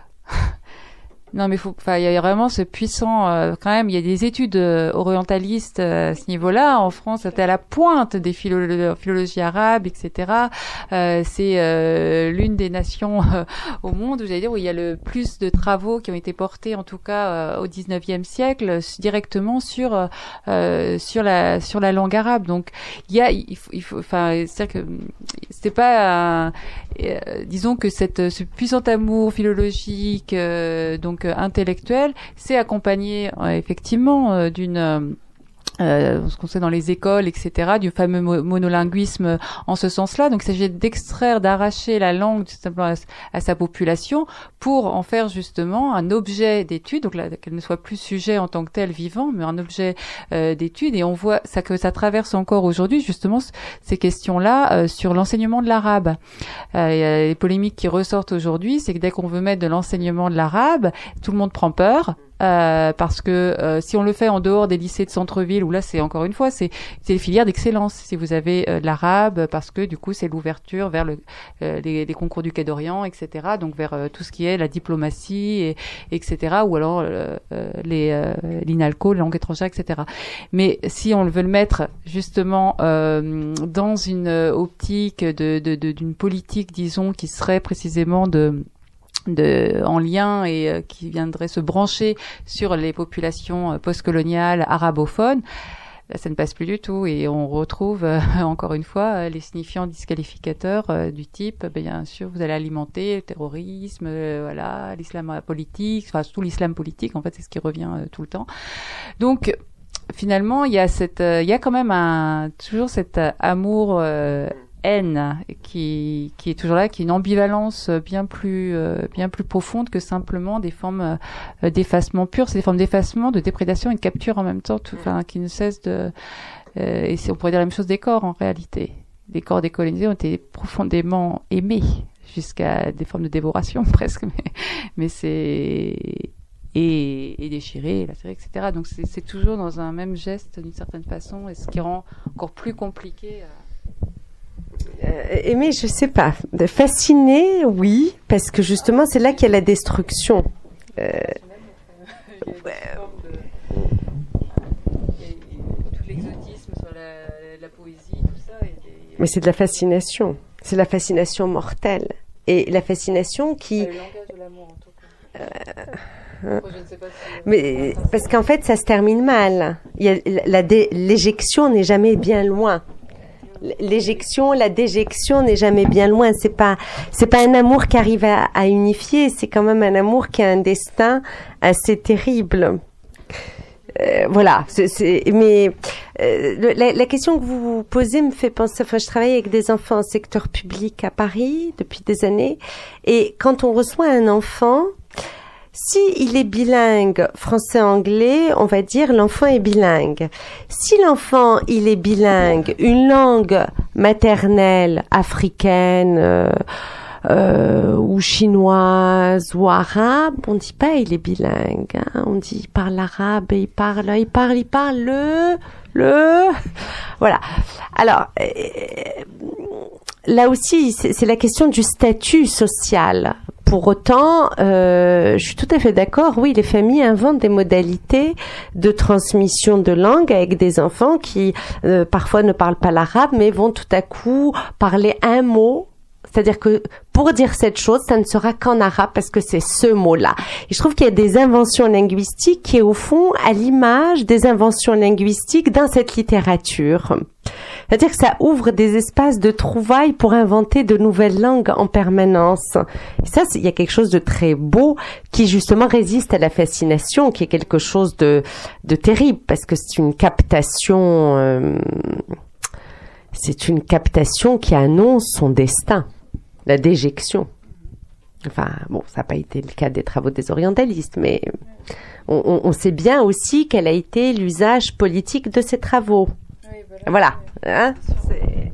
Non, mais faut, enfin, il y a vraiment ce puissant, euh, quand même, il y a des études euh, orientalistes euh, à ce niveau-là. En France, c'était à la pointe des philo- philologies arabes, et cetera. Euh, c'est euh, l'une des nations euh, au monde, j'allais dire, où il y a le plus de travaux qui ont été portés, en tout cas euh, au dix-neuvième siècle, directement sur euh, sur la sur la langue arabe. Donc, il y a, il faut, il faut enfin, c'est-à-dire que c'était pas, euh, euh, disons que cette ce puissant amour philologique, euh, donc intellectuel, c'est accompagné euh, effectivement euh, d'une euh, Euh, ce qu'on sait dans les écoles, et cetera, du fameux mo- monolinguisme en ce sens-là. Donc, il s'agit d'extraire, d'arracher la langue tout simplement à, à sa population pour en faire justement un objet d'étude, donc là, qu'elle ne soit plus sujet en tant que tel vivant, mais un objet euh, d'étude. Et on voit ça que ça traverse encore aujourd'hui justement c- ces questions-là euh, sur l'enseignement de l'arabe. Euh, il y a les polémiques qui ressortent aujourd'hui, c'est que dès qu'on veut mettre de l'enseignement de l'arabe, tout le monde prend peur. Euh, parce que euh, si on le fait en dehors des lycées de centre-ville, où là c'est encore une fois c'est c'est les filières d'excellence. Si vous avez euh, de l'arabe, parce que du coup c'est l'ouverture vers le euh, les, les concours du Quai d'Orient, et cetera. Donc vers euh, tout ce qui est la diplomatie, et, etc. Ou alors euh, euh, les euh, l'INALCO, les langues étrangères, et cetera. Mais si on veut le mettre justement euh, dans une optique de, de, de d'une politique, disons, qui serait précisément de De, en lien et euh, qui viendrait se brancher sur les populations euh, postcoloniales arabophones, là, ça ne passe plus du tout et on retrouve euh, encore une fois euh, les signifiants disqualificateurs euh, du type, euh, bien sûr, vous allez alimenter le terrorisme, euh, voilà, l'islam politique, enfin tout l'islam politique, en fait, c'est ce qui revient euh, tout le temps. Donc finalement, il y a cette, euh, il y a quand même un toujours cet euh, amour euh, haine qui qui est toujours là, qui est une ambivalence bien plus euh, bien plus profonde que simplement des formes euh, d'effacement pur. C'est des formes d'effacement, de déprédation et de capture en même temps, tout, enfin qui ne cessent de euh, et c'est, on pourrait dire la même chose des corps en réalité. Les corps décolonisés ont été profondément aimés jusqu'à des formes de dévoration presque, mais mais c'est et, et déchirés, lacérés, et cetera. Donc c'est, c'est toujours dans un même geste d'une certaine façon, et ce qui rend encore plus compliqué. Euh, Euh, aimer, je sais pas. De fasciner, oui, parce que justement, c'est là qu'il y a la destruction. Euh, ouais. Tout l'exotisme sur la, la poésie, tout ça. Et des... Mais c'est de la fascination. C'est la fascination mortelle. Et la fascination qui... Le langage de l'amour, en tout cas. Euh, Je ne sais pas si... Mais parce qu'en fait, ça se termine mal. Il y a, la dé, l'éjection n'est jamais bien loin. L'éjection, la déjection n'est jamais bien loin. C'est pas, c'est pas un amour qui arrive à, à unifier. C'est quand même un amour qui a un destin assez terrible. Euh, voilà. C'est, c'est, mais euh, le, la, la question que vous vous posez me fait penser. Enfin, je travaille avec des enfants en secteur public à Paris depuis des années, et quand on reçoit un enfant, si il est bilingue français-anglais, on va dire l'enfant est bilingue. Si l'enfant il est bilingue, une langue maternelle africaine euh, euh, ou chinoise ou arabe, on dit pas il est bilingue. Hein, on dit il parle arabe, et il parle, il parle, il parle le le. Voilà. Alors. Euh, Là aussi, c'est, c'est la question du statut social. Pour autant, euh, je suis tout à fait d'accord. Oui, les familles inventent des modalités de transmission de langue avec des enfants qui euh, parfois ne parlent pas l'arabe, mais vont tout à coup parler un mot. C'est-à-dire que pour dire cette chose, ça ne sera qu'en arabe parce que c'est ce mot-là. Et je trouve qu'il y a des inventions linguistiques qui est au fond à l'image des inventions linguistiques dans cette littérature. C'est-à-dire que ça ouvre des espaces de trouvailles pour inventer de nouvelles langues en permanence. Et ça, il y a quelque chose de très beau qui justement résiste à la fascination, qui est quelque chose de, de terrible parce que c'est une captation, euh, c'est une captation qui annonce son destin. La déjection. Enfin, bon, ça n'a pas été le cas des travaux des orientalistes, mais on, on, on sait bien aussi quel a été l'usage politique de ces travaux. Oui, voilà. voilà. Hein, c'est...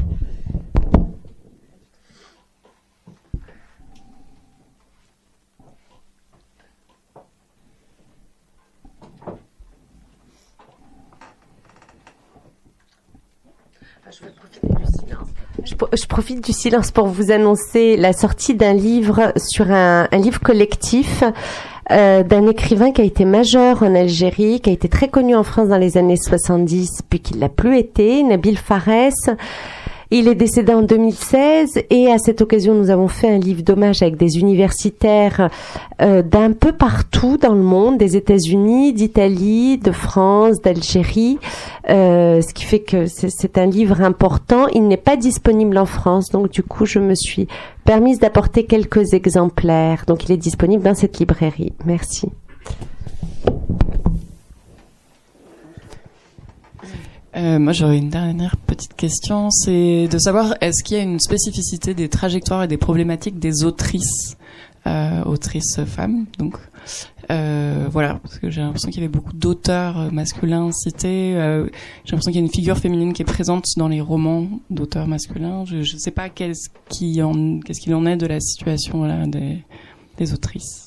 Je vais profiter du silence. Je, je profite du silence pour vous annoncer la sortie d'un livre sur un, un livre collectif euh, d'un écrivain qui a été majeur en Algérie, qui a été très connu en France dans les années soixante-dix, puis qui l'a plus été, Nabil Fares. Il est décédé en deux mille seize et à cette occasion, nous avons fait un livre d'hommage avec des universitaires euh, d'un peu partout dans le monde, des États-Unis, d'Italie, de France, d'Algérie, euh, ce qui fait que c'est, c'est un livre important. Il n'est pas disponible en France, donc du coup, je me suis permise d'apporter quelques exemplaires. Donc, il est disponible dans cette librairie. Merci. Euh, moi, j'aurais une dernière petite question, c'est de savoir est-ce qu'il y a une spécificité des trajectoires et des problématiques des autrices, euh, autrices femmes, donc euh, voilà, parce que j'ai l'impression qu'il y avait beaucoup d'auteurs masculins cités. Euh, j'ai l'impression qu'il y a une figure féminine qui est présente dans les romans d'auteurs masculins. Je ne sais pas qu'est-ce qui en, qu'est-ce qu'il en est de la situation là des, des autrices.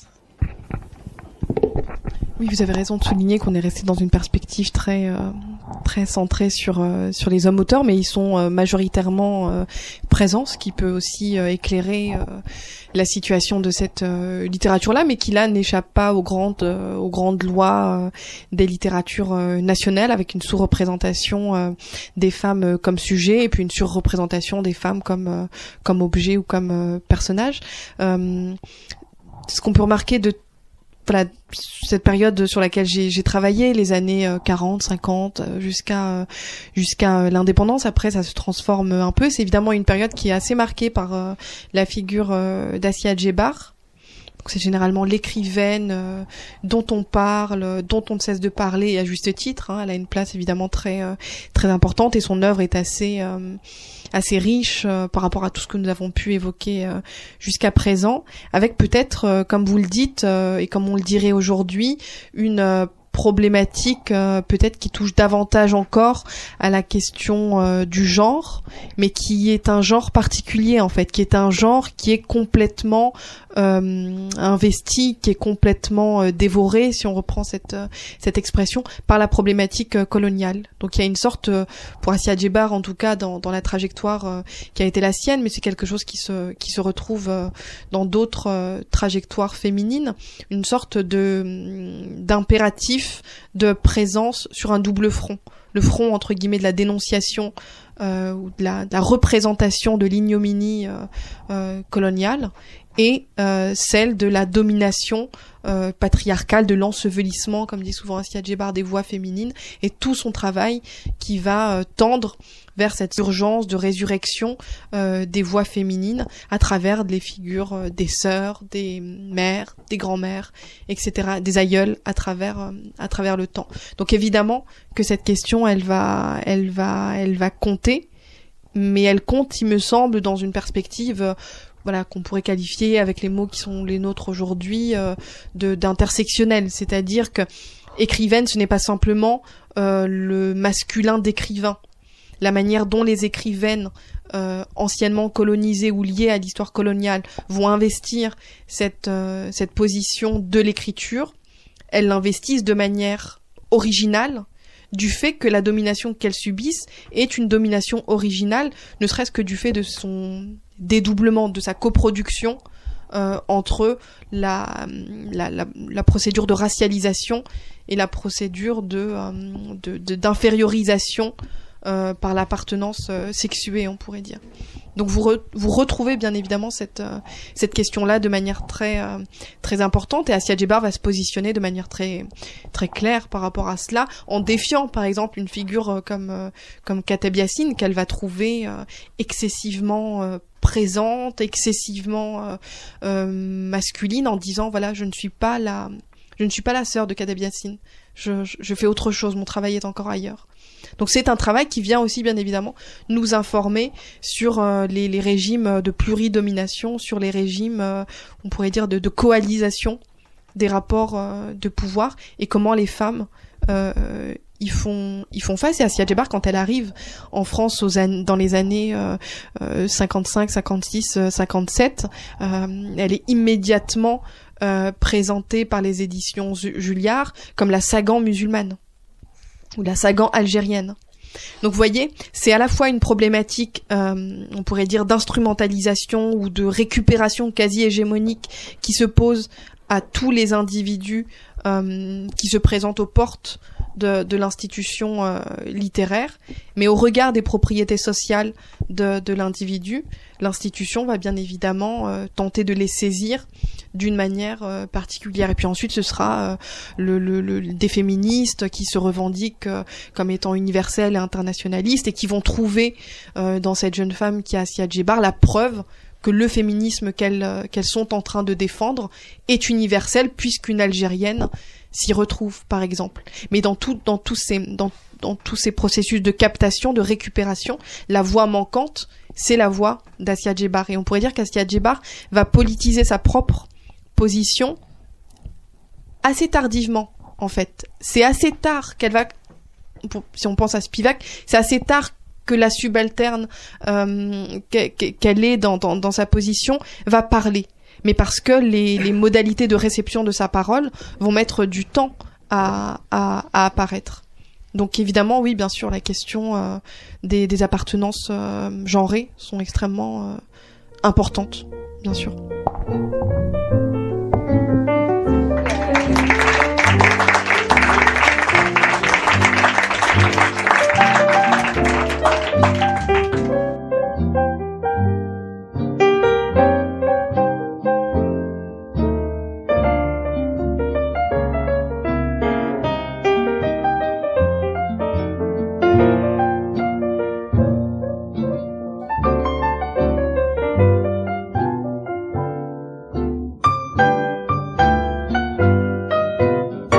Oui, vous avez raison de souligner qu'on est resté dans une perspective très euh, très centrée sur euh, sur les hommes auteurs, mais ils sont euh, majoritairement euh, présents, ce qui peut aussi euh, éclairer euh, la situation de cette euh, littérature-là, mais qui là n'échappe pas aux grandes euh, aux grandes lois euh, des littératures euh, nationales, avec une sous-représentation euh, des femmes euh, comme sujet et puis une surreprésentation des femmes comme euh, comme objet ou comme euh, personnage. Euh, ce qu'on peut remarquer de voilà, cette période sur laquelle j'ai, j'ai travaillé, les années quarante, cinquante, jusqu'à jusqu'à l'indépendance. Après, ça se transforme un peu. C'est évidemment une période qui est assez marquée par euh, la figure euh, d'Assia Djebar. Donc, c'est généralement l'écrivaine euh, dont on parle, dont on ne cesse de parler, et à juste titre. Hein. Elle a une place évidemment très euh, très importante et son œuvre est assez euh, assez riche euh, par rapport à tout ce que nous avons pu évoquer euh, jusqu'à présent, avec peut-être, euh, comme vous le dites, euh, et comme on le dirait aujourd'hui, une euh, problématique euh, peut-être qui touche davantage encore à la question euh, du genre, mais qui est un genre particulier en fait, qui est un genre qui est complètement euh, investi, qui est complètement euh, dévoré, si on reprend cette euh, cette expression, par la problématique euh, coloniale. Donc il y a une sorte, euh, pour Assia Djebar en tout cas, dans dans la trajectoire euh, qui a été la sienne, mais c'est quelque chose qui se qui se retrouve euh, dans d'autres euh, trajectoires féminines, une sorte de d'impératif de présence sur un double front, le front entre guillemets de la dénonciation euh, ou de la, de la représentation de l'ignominie euh, euh, coloniale, et euh, celle de la domination euh, patriarcale, de l'ensevelissement, comme dit souvent Assia Djebar, des voix féminines, et tout son travail qui va euh, tendre vers cette urgence de résurrection euh, des voix féminines à travers les figures euh, des sœurs, des mères, des grands-mères, et cetera, des aïeules à travers euh, à travers le temps. Donc évidemment que cette question, elle va, elle va, elle va compter, mais elle compte, il me semble, dans une perspective euh, voilà, qu'on pourrait qualifier avec les mots qui sont les nôtres aujourd'hui euh, de d'intersectionnel, c'est-à-dire que écrivaine, ce n'est pas simplement euh, le masculin d'écrivain. La manière dont les écrivaines euh, anciennement colonisées ou liées à l'histoire coloniale vont investir cette euh, cette position de l'écriture, elles l'investissent de manière originale, du fait que la domination qu'elles subissent est une domination originale, ne serait-ce que du fait de son dédoublement, de sa coproduction euh, entre la, la, la, la procédure de racialisation et la procédure de, euh, de, de d'infériorisation euh, par l'appartenance euh, sexuée, on pourrait dire. Donc vous re, vous retrouvez bien évidemment cette euh, cette question-là de manière très euh, très importante, et Assia Djebar va se positionner de manière très très claire par rapport à cela, en défiant par exemple une figure euh, comme euh, comme Kateb Yassine, qu'elle va trouver euh, excessivement euh, présente, excessivement euh, euh, masculine, en disant voilà, je ne suis pas la je ne suis pas la sœur de Kateb Yassine, je, je je fais autre chose, mon travail est encore ailleurs. Donc c'est un travail qui vient aussi bien évidemment nous informer sur euh, les, les régimes de pluridomination, sur les régimes, euh, on pourrait dire, de, de coalisation des rapports euh, de pouvoir, et comment les femmes euh, y font y font face. Et Assia Djebar, quand elle arrive en France aux an- dans les années euh, euh, cinquante-cinq, cinquante-six, cinquante-sept, euh, elle est immédiatement euh, présentée par les éditions Julliard comme la Sagan musulmane, ou la Sagan algérienne. Donc vous voyez, c'est à la fois une problématique, euh, on pourrait dire, d'instrumentalisation ou de récupération quasi-hégémonique qui se pose à tous les individus euh, qui se présentent aux portes de, de l'institution euh, littéraire, mais au regard des propriétés sociales de, de l'individu, l'institution va bien évidemment euh, tenter de les saisir d'une manière euh, particulière. Et puis ensuite, ce sera euh, le, le, le, des féministes qui se revendiquent euh, comme étant universelles et internationalistes, et qui vont trouver euh, dans cette jeune femme qui est Assia Djebar la preuve que le féminisme qu'elles euh, qu'elles sont en train de défendre est universel, puisqu'une Algérienne s'y retrouve, par exemple. Mais dans tout, dans tous ces, dans, dans tous ces processus de captation, de récupération, la voix manquante, c'est la voix d'Assia Djebar. Et on pourrait dire qu'Assia Djebar va politiser sa propre position assez tardivement, en fait. C'est assez tard qu'elle va, si on pense à Spivak, c'est assez tard que la subalterne euh, qu'elle est dans, dans, dans sa position va parler. Mais parce que les, les modalités de réception de sa parole vont mettre du temps à, à, à apparaître. Donc évidemment, oui, bien sûr, la question euh, des, des appartenances euh, genrées sont extrêmement euh, importantes, bien sûr.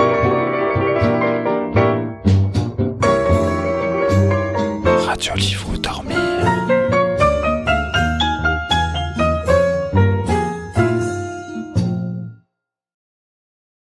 Radio Livre